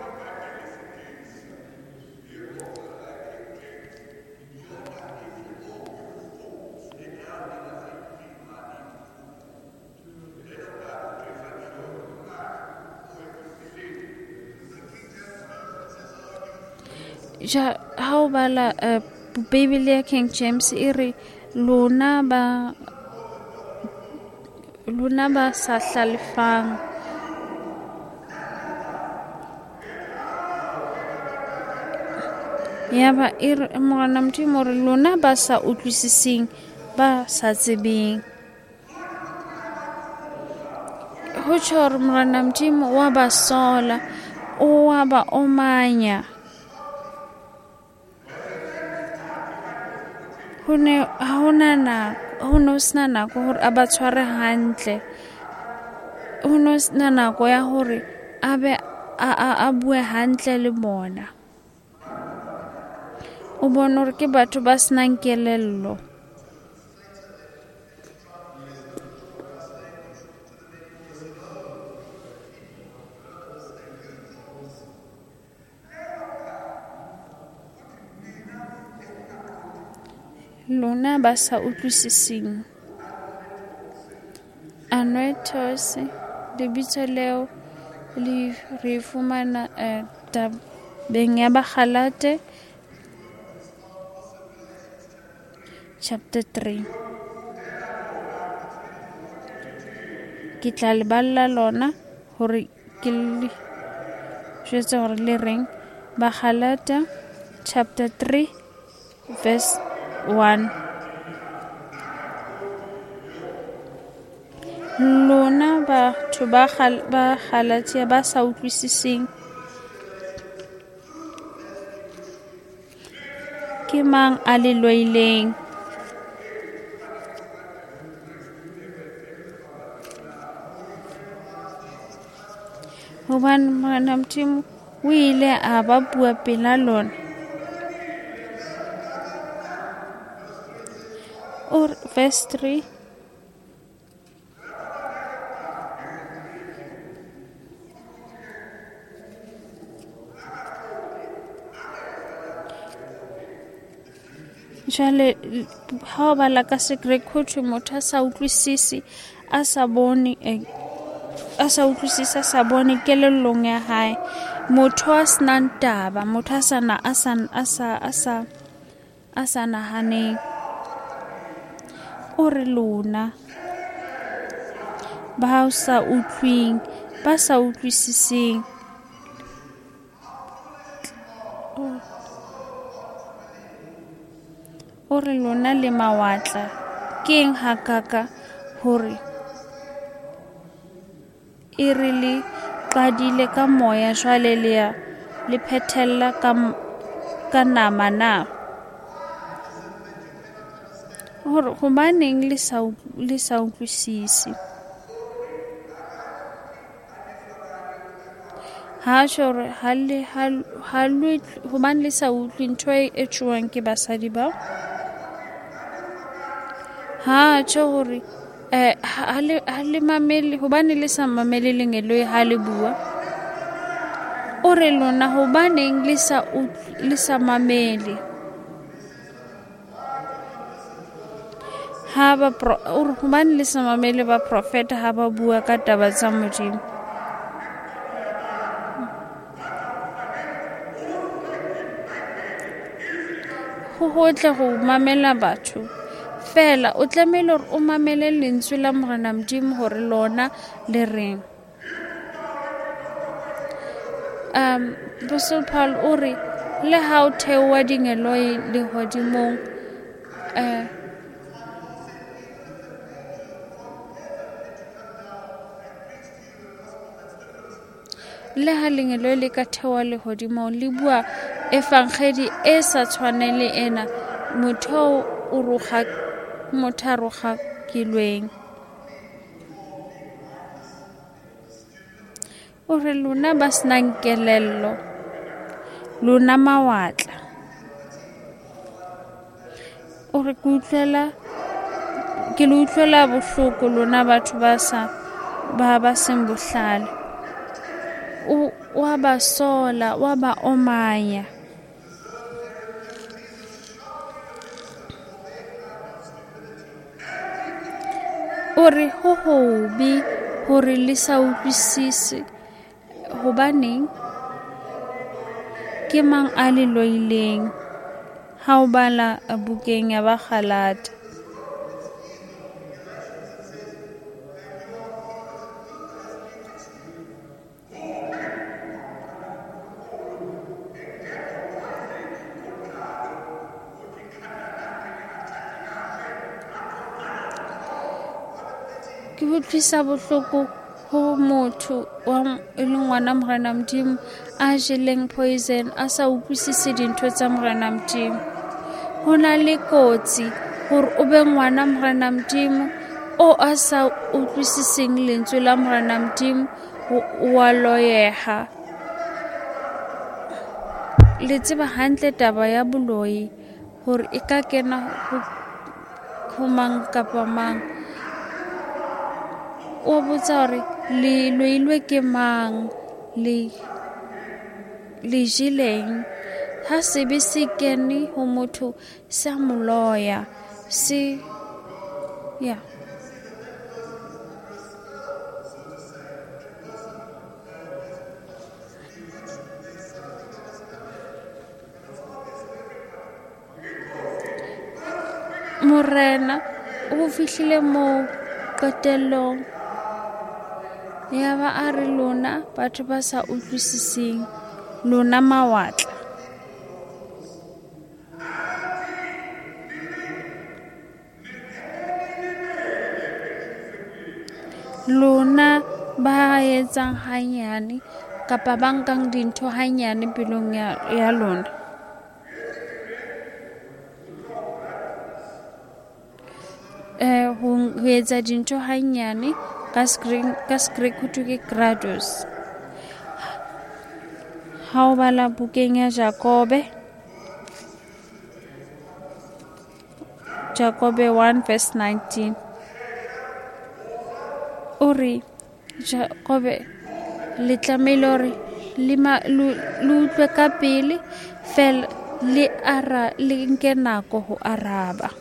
S1: Ha o bala Bible ya King James e re lona lona ba sa hlalefang. Yaba Morena Modimo hore lona ba sa utlwisising, ba sa tsebeng. Ho tjho hore Morena Modimo wa ba sola, wa ba omanya. Ha ho sena nako hore a ba tshware hantle. Ho sena nako ya hore a be a bue hantle le bona. O bona hore ke batho ba senang kelello. Lona ba sa utlwisising. Anoetos lebitso leo le re fumana tabeng ya Bakgalate chapter 3. Ke tla le balla lona hore ke le jwetse hore le reng. Bakgalate chapter 3 verse 1. Lona batho ba Galatia ba sa utlwisising, ke mang a le loileng? Hobane Morena Modimo o ile a ba bua pela lona. Or verse 3. Jale ha ba la ka secret khotho motho a sa utlwisisi, a sa bone kelellong ya hae. Motho a senang taba, motho a sa nahaneng. O re lona ba sa utlwing, ba sa utlwisising. O re lona le mawatla, keng hakaka hore e re le qadile ka moya jwale le phethella ka nama na? Hore hobaneng le sa utlwisisi? Ha jore hobane le sa utlwi ntho e tjhuwang ke basadi bao. Ha tjho hore ha le mamele, hobane le sa mamele lengelo ha le bua. O re lona hobaneng le sa mamele? Hobane le sa mamele ba profeta ha ba bua ka taba tsa Modimo. Ho hotle ho mamela batho. Fela o tlamehile hore o mamele lentswe la Morena Modimo hore lona le reng. Apostle Paul o re le ha o theowa dingeloi lehodimong, le ha lengelo le ka theowa lehodimong, le bua efangedi e sa tshwaneng le ena, motho a roga kilweng. O re lona ba senang kelello, lona mawatla. O re ke le utlwela bohloko lona batho ba seng bohlale. Wa ba sola, wa ba omanya. O re ho hobe hore le sa utlwisise, hobaneng ke mang a le loileng ha o bala bukeng ya Bakgalate. ke utlwisa bohloko ho motho e leng ngwana Morena Modimo a jeleng poison a sa utlwisise dintho tsa Morena Modimo. Ho na le kotsi hore o be ngwana Morena Modimo o a sa utlwisiseng lentswe la Morena Modimo wa loyeha. Le tseba hantle taba ya boloi hore e ka kena ho mang kapa mang. O botsa hore le loilwe ke mang, le jeleng. Ha sebe se kene ho motho sa moloya se ya Morena o fihlile mo qetellong ya ba a re lona batho ba sa utlwisising, lona mawatla. Lona ba etsang hanyane kapa ba nkang dintho hanyane pelong ya lona. Ho etsa dintho hanyane ka Greek ho thwe ke grados. Ha o bala bukeng ya Jakobe 1 verse 19 o re Jakobe le tlamehile hore le utlwe ka pele fela le nke nako ho araba.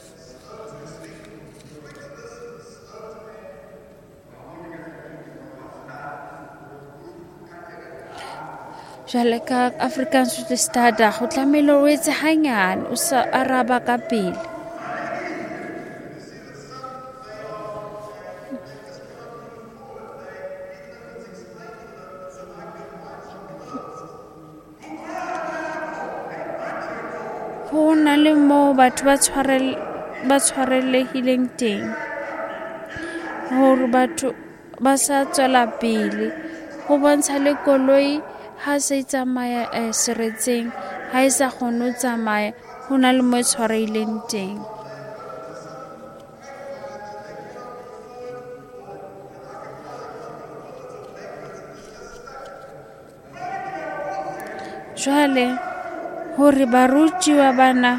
S1: Jwale ka Afrikaans o tla stada go tlamehile o etse hanyane o sa araba ka pele. Ho na le mo batho ba tshwarelehileng teng hore batho ba sa tswela pele. Ho bontsha le koloi ha se tsamaya seretseng, ha e sa kgone ho tsamaya, ho na le mo tshwarehileng teng. Jwale hore barutiwa bana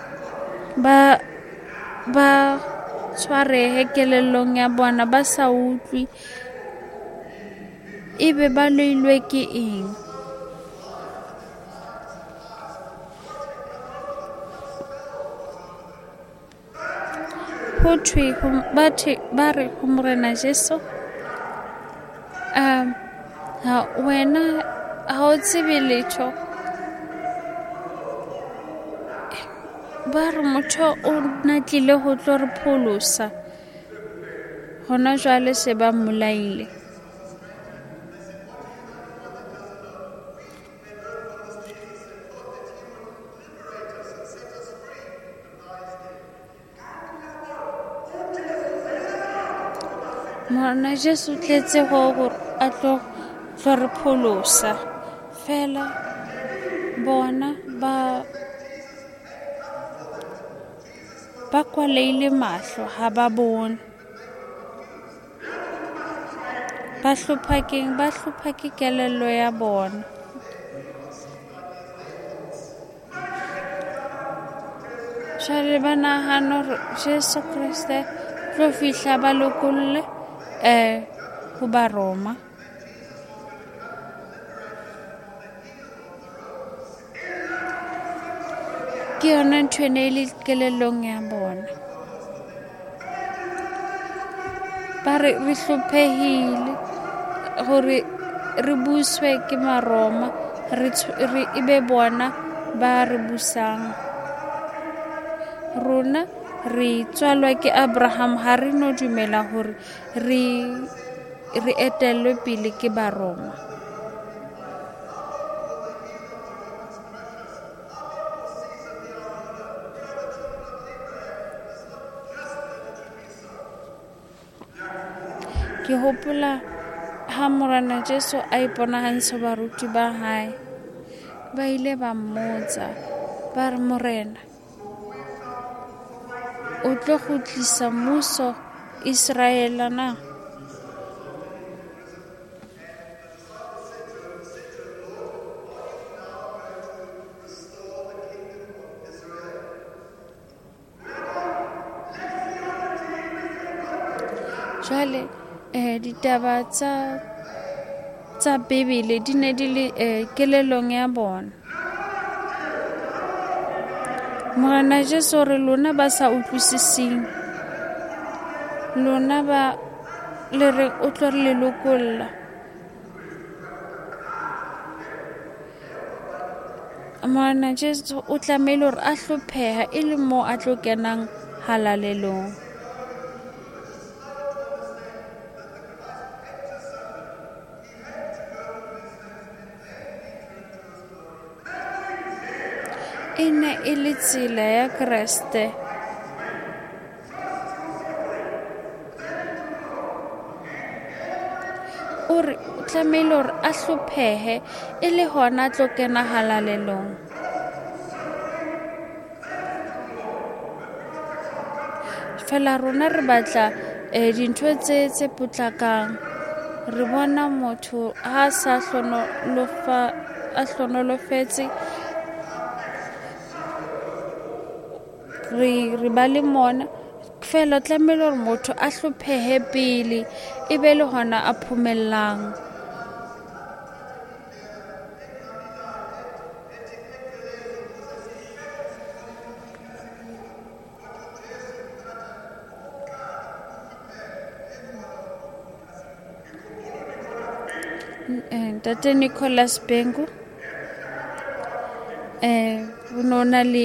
S1: ba tshwarehe kelellong ya bona, ba sa utlwi, ebe ba loilwe ke eng? Ho thwe ba re ho Morena Jesu wena ha o tsebe letho. Ba re motho o natlile ho tlo re pholosa, hona jwale se ba molaile. Morena Jesu tletse hore a tlo re pholosa, fela bona ba kwaleile mahlo, ha ba bone. Ba hlopha ke kelello ya bona. Jwale ba nahana hore Jesu Kriste tlo fihla ba lokolle ho ba Roma. Ke yona ntho ene le kelellong ya bona. Ba re hlophehile hore re buswe ke Maroma, re ebe bona ba re busang. Rona re tswalwa ke Abraham, ha re no dumela hore re etellwe pele ke Baroma. ke hopola ha Morena Jesu a iponagantsha baruti ba hae, ba ile ba mmotsa ba re, Morena, o tlo go tlisa mmuso Israela na? Jwale ditaba tsa Bibele di ne di le kelelong ya bona. Morena Jesu re lona ba sa utlwisising, lona ba le re o tlo re le lokolla. Morena Jesu o tlamehile hore a hlopheha e le moo a tlo kenang halalelong. E ne e le tsela ya Kreste. O re o tlamehile hore a hlophehe e le hona a tlo kena halalelong. Fela rona re batla dintho tse potlakang. Re bona motho ha sa hlonolofetse, re ba le mona. Fela o tlamehile hore motho a hlophehe pele e be le hona a phumellang. Tate Nicholas Bengu nona le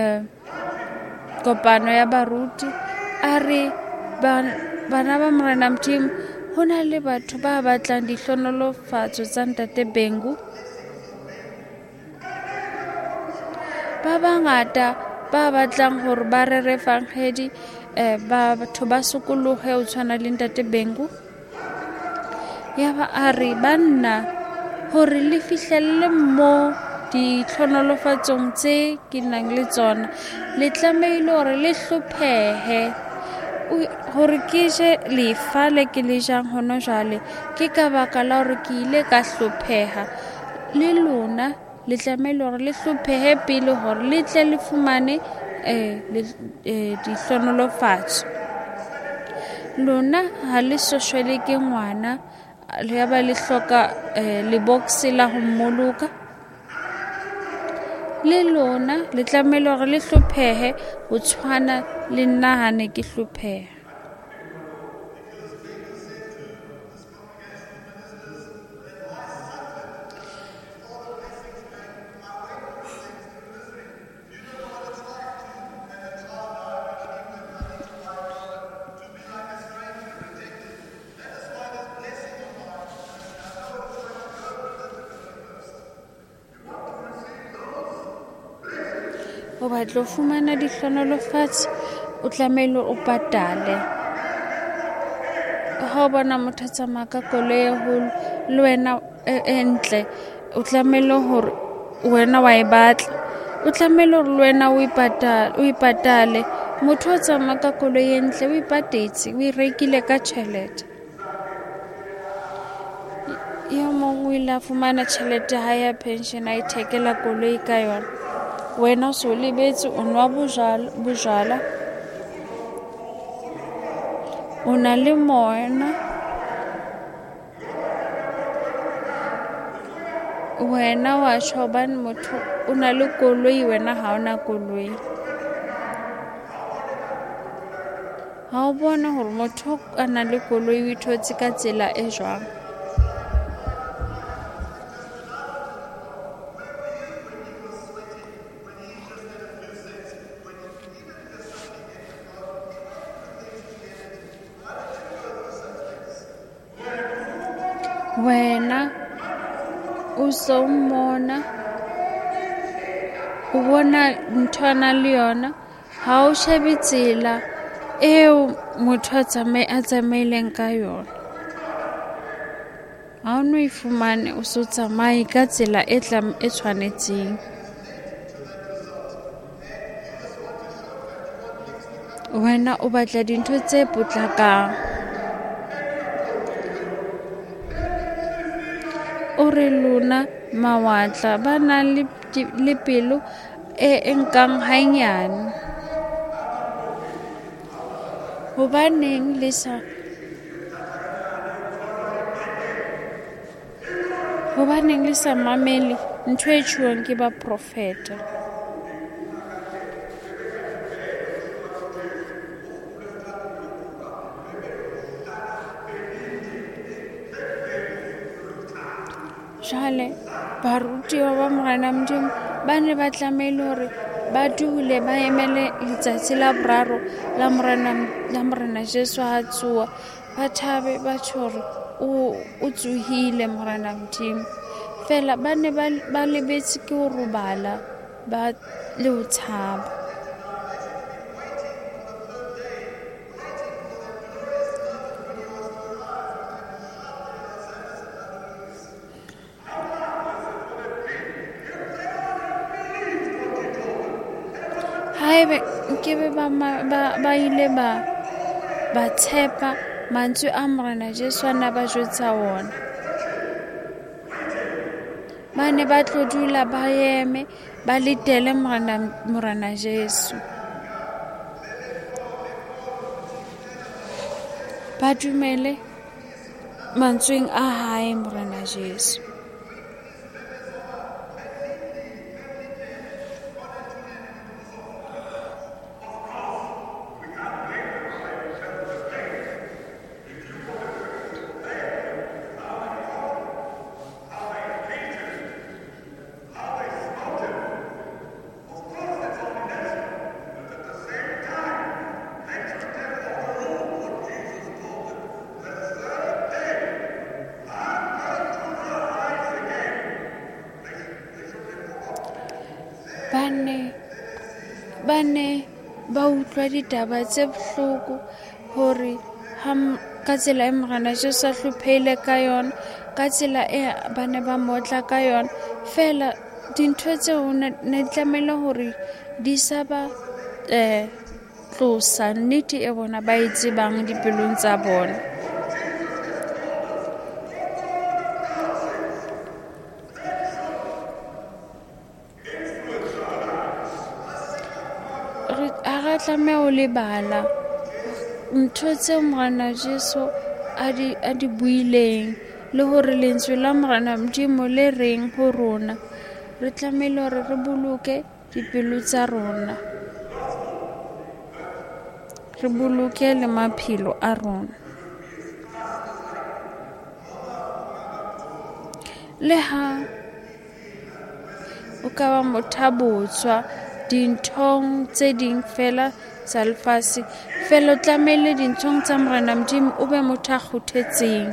S1: kopano ya baruti a re bana ba Morena Modimo ho na le batho ba batlang dihlonolofatso tsa Ntate Bengu. Ba bangata ba batlang hore ba rerefangedi batho ba sokolohe ho tshwana le Ntate Bengu. Ya ba a re banna hore le fihlelle mo dihlonolofatsong tse ke nang le tsona, le tlamehile hore le hlophehe. Hore ke je lefa le ke le jang hona jwale ke ka baka la hore ke ile ka hlopheha. Le lona le tlamehile hore le hlophehe pele hore le tle le fumane dihlonolofatso. Lona ha le so shwele ke ngwana, le ba le hloka leboksi la ho mmoloka. Le lona le tlamehile hore le hlophehe ho tshwana le nna ha ne ke hlopheha. O batla ho fumana dihlonolofatsi, o tlamehile o patale. Ha o bona motho a tsamaya ka koloi e holo le wena e ntle, o tlamehile hore wena wa e batla. O tlamehile hore le wena o ipatale. Motho o tsamaya ka koloi e ntle o ipatetse, o e rekile ka tjhelete. Yo mongwe o ile a fumana tjhelete ha ya pension, a ithekela koloi ka yona. Wena o so lebetse o nwa bojwala, o na le mona, wena wa tjho hobane motho o na le koloi, wena ha o na koloi. Ha o bona hore motho a na le koloi o ithotse ka tsela e jwang. Wena o so mmona, o bona ntho a nang le yona, ha o shebe tsela eo motho a tsamaileng ka yona. ha o no ifumane o so tsamaye ka tsela e tshwanetseng. Wena o batla dintho tse potlakang. O re lona mawatla ba na le pelo e nkang hanyane. Hobaneng le sa mamele ntho e tjhuwang ke ba profeta? Jwale barutiwa ba Morena Modimo ba ne ba tlamehile hore ba dule ba emele letsatsi la boraro la Morena Jesu ha tsoha, ba thabe ba tjhore o tsohile Morena Modimo. Fela ba ne ba lebetse ke ho robala ba le ho tshaba. Haebe nkebe ba ile ba tshepa mantswe a Morena Jesu ana ba jwetsa ona, ba ne ba tlo dula ba eme ba letele Morena Jesu, ba dumele mantsweng a hae Morena Jesu. Bane ba utlwa ditaba tse bohloko hore ka tsela e Morena Jesu a hlophehile ka yona, ka tsela e bane ba motla ka yona. Fela dintho tseo ne tlamehile hore di sa ba tlosa nnete e bona ba e tsebang dipelong tsa bona. Re tlameha ho lebala ntho tseo Morena Jesu a di buileng, le hore lentswe la Morena Modimo le reng ho rona. Re tlamehile hore re boloke dipelo tsa rona, re boloke le maphelo a rona. Le ha o ka ba motho a botswa dinthong tse ding fela tsa lefatshe, fela o tlamehile dinthong tsa Morena Modimo o be motho a kgothetseng.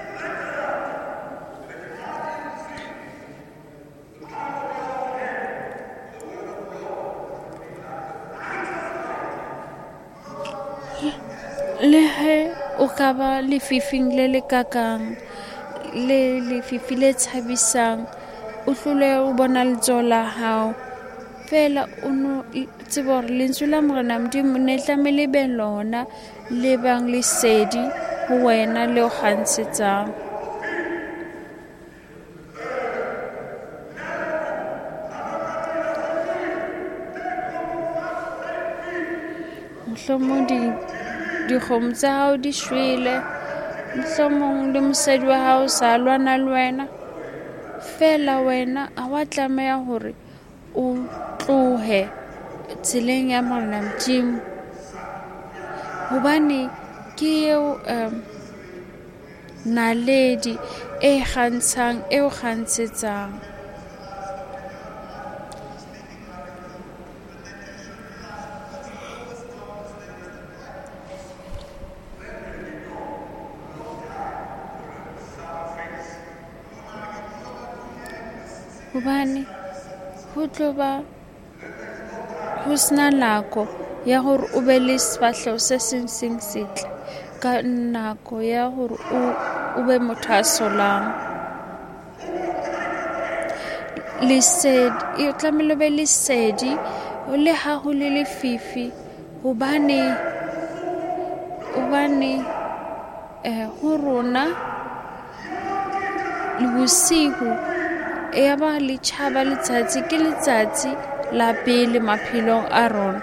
S1: Le he o ka ba lefifing le le kakang, le lefifi le tshabisang, o hloleha o bona letsoho la hao, fela o no tseba hore lentswe la Morena Modimo ne tlamehile be lona le bang lesedi ho wena le o kgantshetsang. Mohlomong dikgomo tsa hao di shwele, mohlomong le mosadi wa hao sa lwana le wena, fela wena ha wa tlameha hore o tlohe tseleng ya Morena Modimo, hobane ke eo naledi e kgantshang, e o kgantshetsang. Hobane ho tlo ba ho sena nako ya hore o be le sefahleho se seng setle, ka nako ya hore o be motho a solang. Lesedi, o tlamehile be lesedi le ha ho le lefifi hobane ho rona le bosihu ya ba le tšhaba letsatsi ke letsatsi la pele maphelong a rona.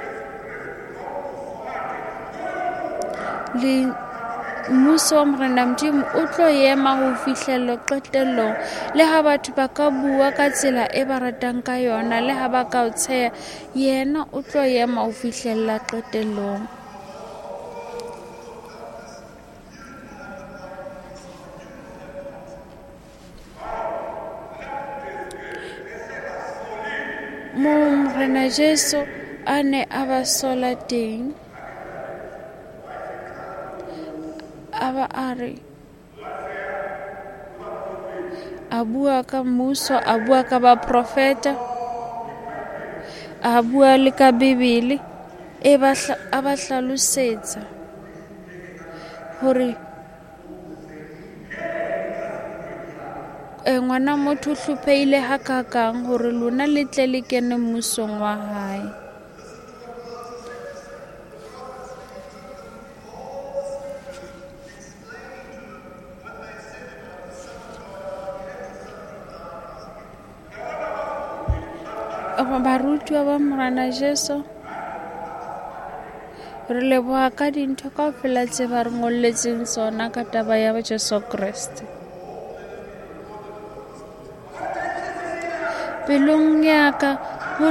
S1: Le mmuso wa Morena Modimo o tlo ema ho fihlella qetellong, le ha batho ba ka bua ka tsela e ba ratang ka yona, le ha ba ka o tsheya, yena o tlo ema ho fihlella qetellong. Morena Jesu a ne a ba sola teng, a ba a re a bua ka mmuso, a bua ka ba profeta, a bua le ka Bibele, a ba hlalosetsa hore ngwana motho hlopheile hakakang hore lona le tle le kene mmusong wa hae. Barutwa ba Morena Jesu, re leboha ka dintho kaofela tse ba re ngolletseng tsona ka taba ya Jesu Kreste. Pelong ya ka ho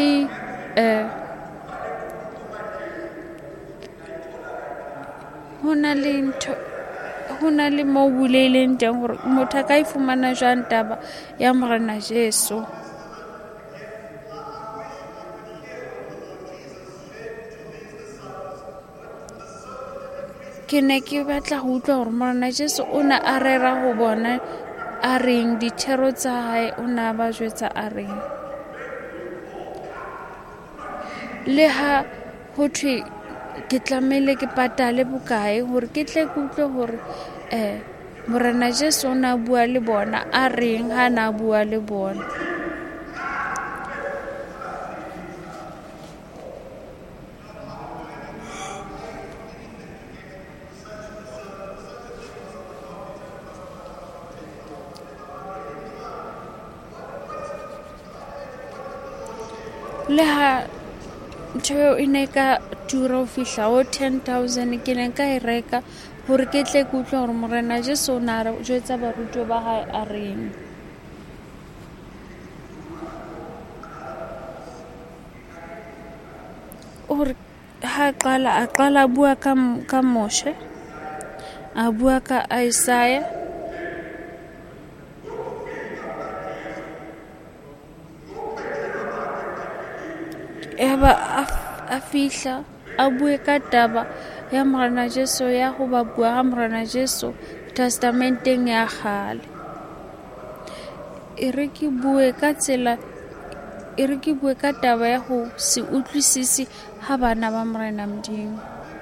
S1: na le mo buleileng teng hore motho a ka e fumana jwang taba ya Morena Jesu. Ke ne ke batla ho utlwa hore Morena Jesu o ne a rera ho bona a reng, dithero tsa hae o ne a ba jwetsa a reng. Le ha ho thwe ke tlamehile ke patale bokae hore ke tle ke utlwe hore Morena Jesu o ne a bua le bona a reng ha na bua le bona. Le ha ntho eo e ne ka tura ho fihla ho 10,000, ke ne ka e reka hore ke tle ke utlwe hore Morena Jesu o ne a jwetsa barutwa ba hae a reng. Hore ha a qala bua ka Moshe, a bua ka Isaiah, eba a fihla a bue ka taba ya Morena Jesu, ya ho ba bua ha Morena Jesu testamenteng ya kgale. E re ke bue ka taba ya ho se utlwisisi ha bana ba Morena Modimo.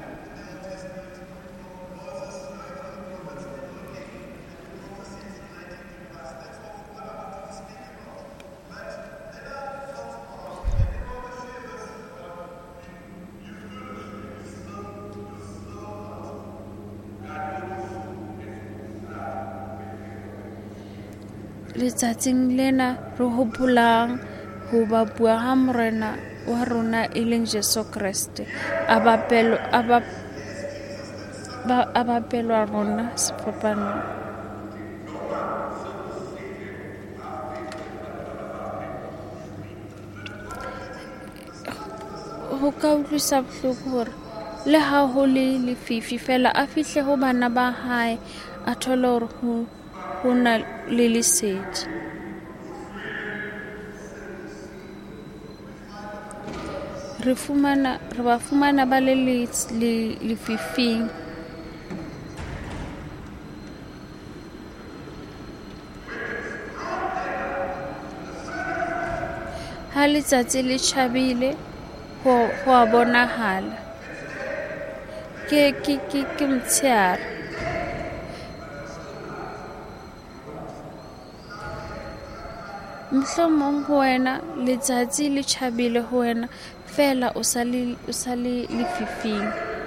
S1: Letsatsing lena re hopolang ho ba bua ha Morena wa rona e leng Jesu Kreste, a bapelwa rona sefapanong. Ho ka utlwisa bohloko hore le ha ho le lefifi fela a fihle ho bana ba hae, a thole hore ho na le lesedi. Re ba fumana ba le lefifing. Ha letsatsi le tjhabile ho a bonahala. Ke motshehare. mohlomong ho wena letsatsi le tjhabile ho wena fela o sa le lefifing.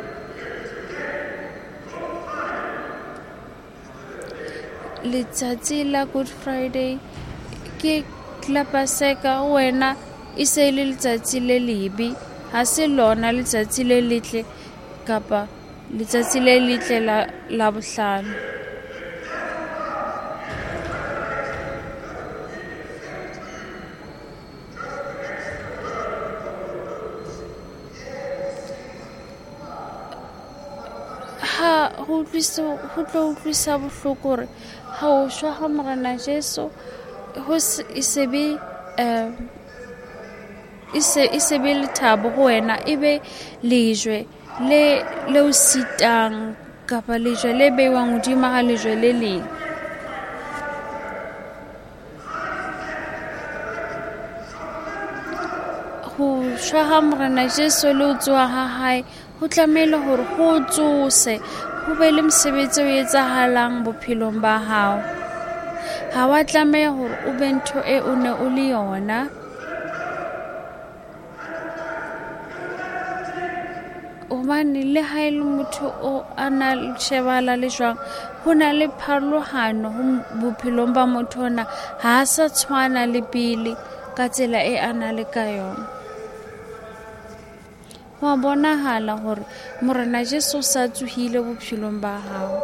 S1: Letsatsi la Good Friday ke la Paseka ho wena e se le letsatsi le lebe, ha se lona letsatsi le letle kapa letsatsi le letle la bohlano. Ho tlo utlwisa bohloko hore ha o shwa ha Morena Jesu ho e se be lethabo ho wena, ebe lejwe le o sitang kapa lejwe le bewang hodima ha lejwe le leng. Ho shwa ha Morena Jesu le ho tsoha ha hae ho tlamehile hore ho tsose, ho be le mosebetsi o etsahalang bophelong ba hao. Ha wa tlameha hore o be ntho e o ne o le yona. Hobane le ha e le motho o ana shebahala le jwang, ho na le phalohano ho bophelong ba motho ona, ha sa tshwana le pele ka tsela e ana le ka yona. Wa bonahala hore Morena Jesu sa tsohile bophelong ba hao.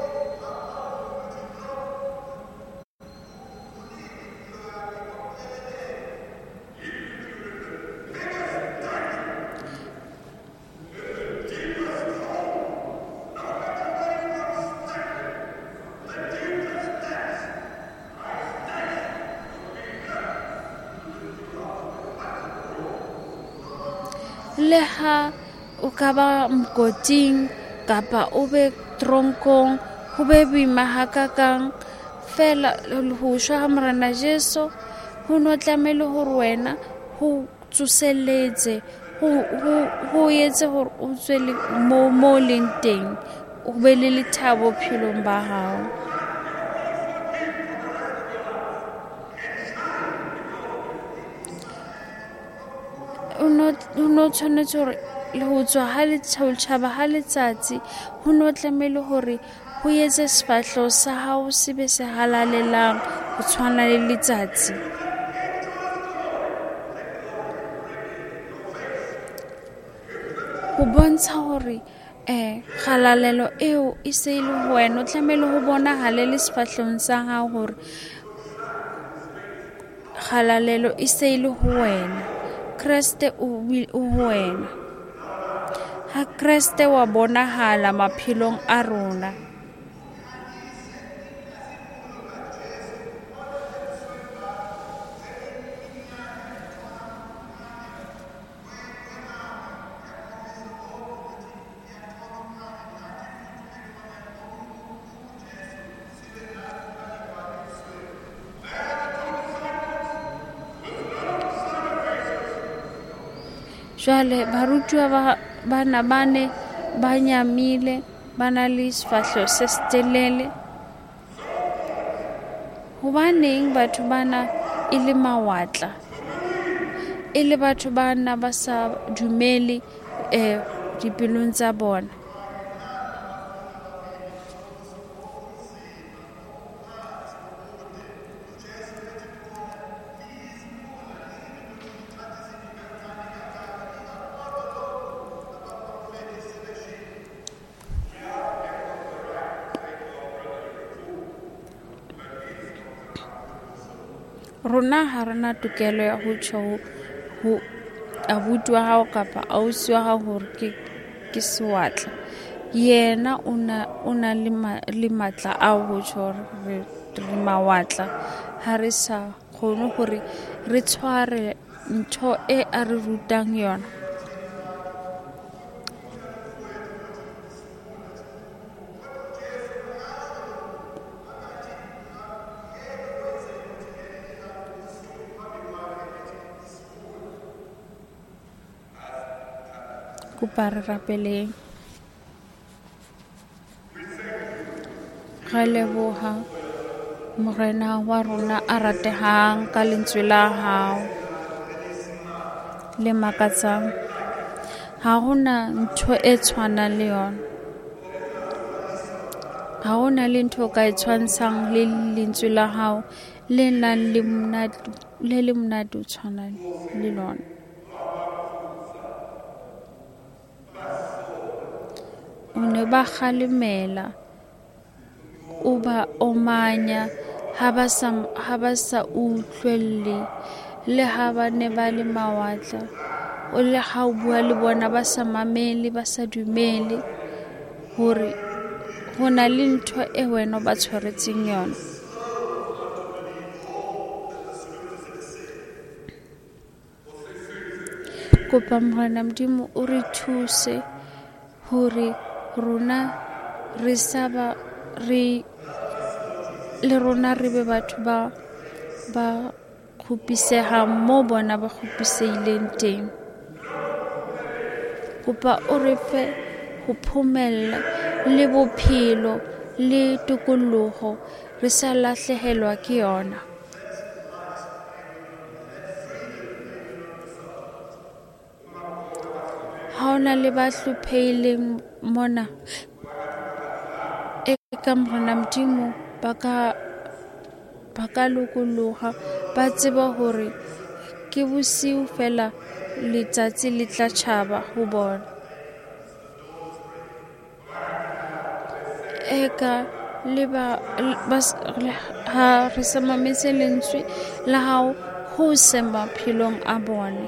S1: Le ha o ka ba mokoting kapa o be tronkong, ho be boima hakakang, fela ho shwa ha Morena Jesu ho no tlamehile hore wena ho tsoseletse, ho etse hore o tswe mo leng teng, o be le lethabo bophelong ba hao. Ho no tshwanetse hore le ho tswa ha tjhaba ha letsatsi, ho no tlamehile hore ho etse sefahleho sa hao se be se halalelang ho tshwana le letsatsi. Ho bontsha hore kgalalelo eo e se le ho wena, o tlamehile ho bonahale le sefahlehong sa hao hore kgalalelo e se le ho wena. Kreste o ho wena. Ha Kreste wa bonahala maphelong a rona. Jwale barutwa bana bane ba nyamile, bana le sefahleho se setelele. Hobaneng batho bana e le mawatla, e le batho bana ba sa dumele dipelong tsa bona? Rona ha rena tokelo ya ho tjho ho abuti wa hao kapa ausi wa hao hore ke sewatla. Yena o na le matla a ho tjho re mawatla ha re sa kgone hore re tshware ntho e a re rutang yona. Kopa re rapeleng. Re leboha Morena wa rona a ratehang ka lentswe la hao le makatsang. Ha hona ntho e tshwanang le yona. Ha hona le ntho ka e tshwantshang le lentswe la hao le nang le monate o tshwanang le lona. O ne ba kgalemela, o ba omanya ha ba sa utlwelle, le ha ba ne ba le mawatla, o le ha o bua le bona ba sa mamele, ba sa dumele hore ho na le ntho e wena ba tshwaretseng yona. Kopa Morena Modimo o re thuse hore rona re saba le rona re be batho ba khupisehang mo bona ba khupisehileng teng. Kopa o re fe ho phomella le bophelo le tokoloho, re sa lahlehelwa ke yona. Ha ona le ba hlophehileng mona, e ka Morena Modimo ba ka lokoloha, ba tseba hore ke bosiu fela letsatsi le tla tjhaba ho bona. Eka ha re sa mametse lentswe la hao ho se maphelong a bone.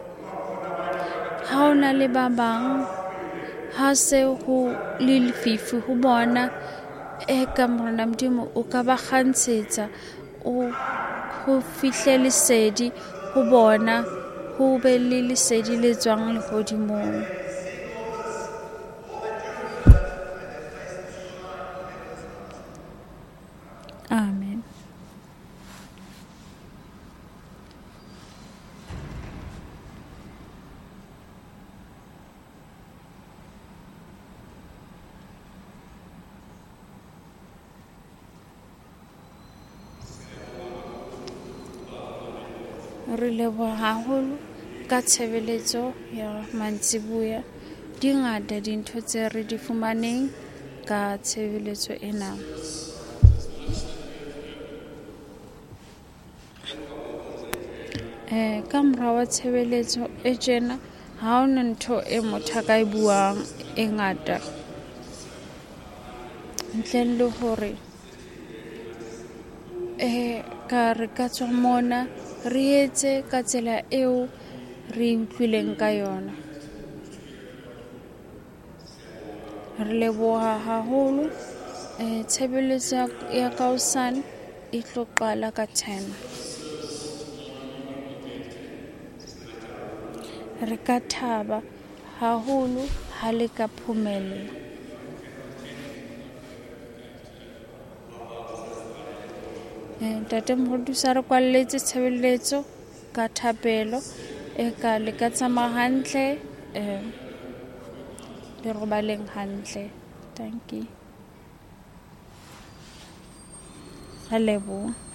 S1: Ha ona le ba bang, ha se ho le lefifi ho bona, eka Morena Modimo o ka ba kgantshetsa, ho fihle lesedi ho bona, ho be le lesedi le tswang lehodimong. Amen. Re leboha haholo ka tshebeletso ya mantsibuya. Di ngata dintho tse re di fumaneng ka tshebeletso ena. Ka mora wa tshebeletso e tjena, ha hona ntho e motho a ka e buang e ngata ntle le hore ka re ka tswa mona re etse ka tsela eo re utlwileng ka yona. Re leboha haholo. Tshebeletso ya ka hosane e tlo qala ka 10. Re ka thaba haholo ha le ka phomella. Ntate Morutusa re kwalletse tshebeletso ka thapelo, eka le ka tsamaya hantle, le robaleng hantle. Thank you. Re leboha.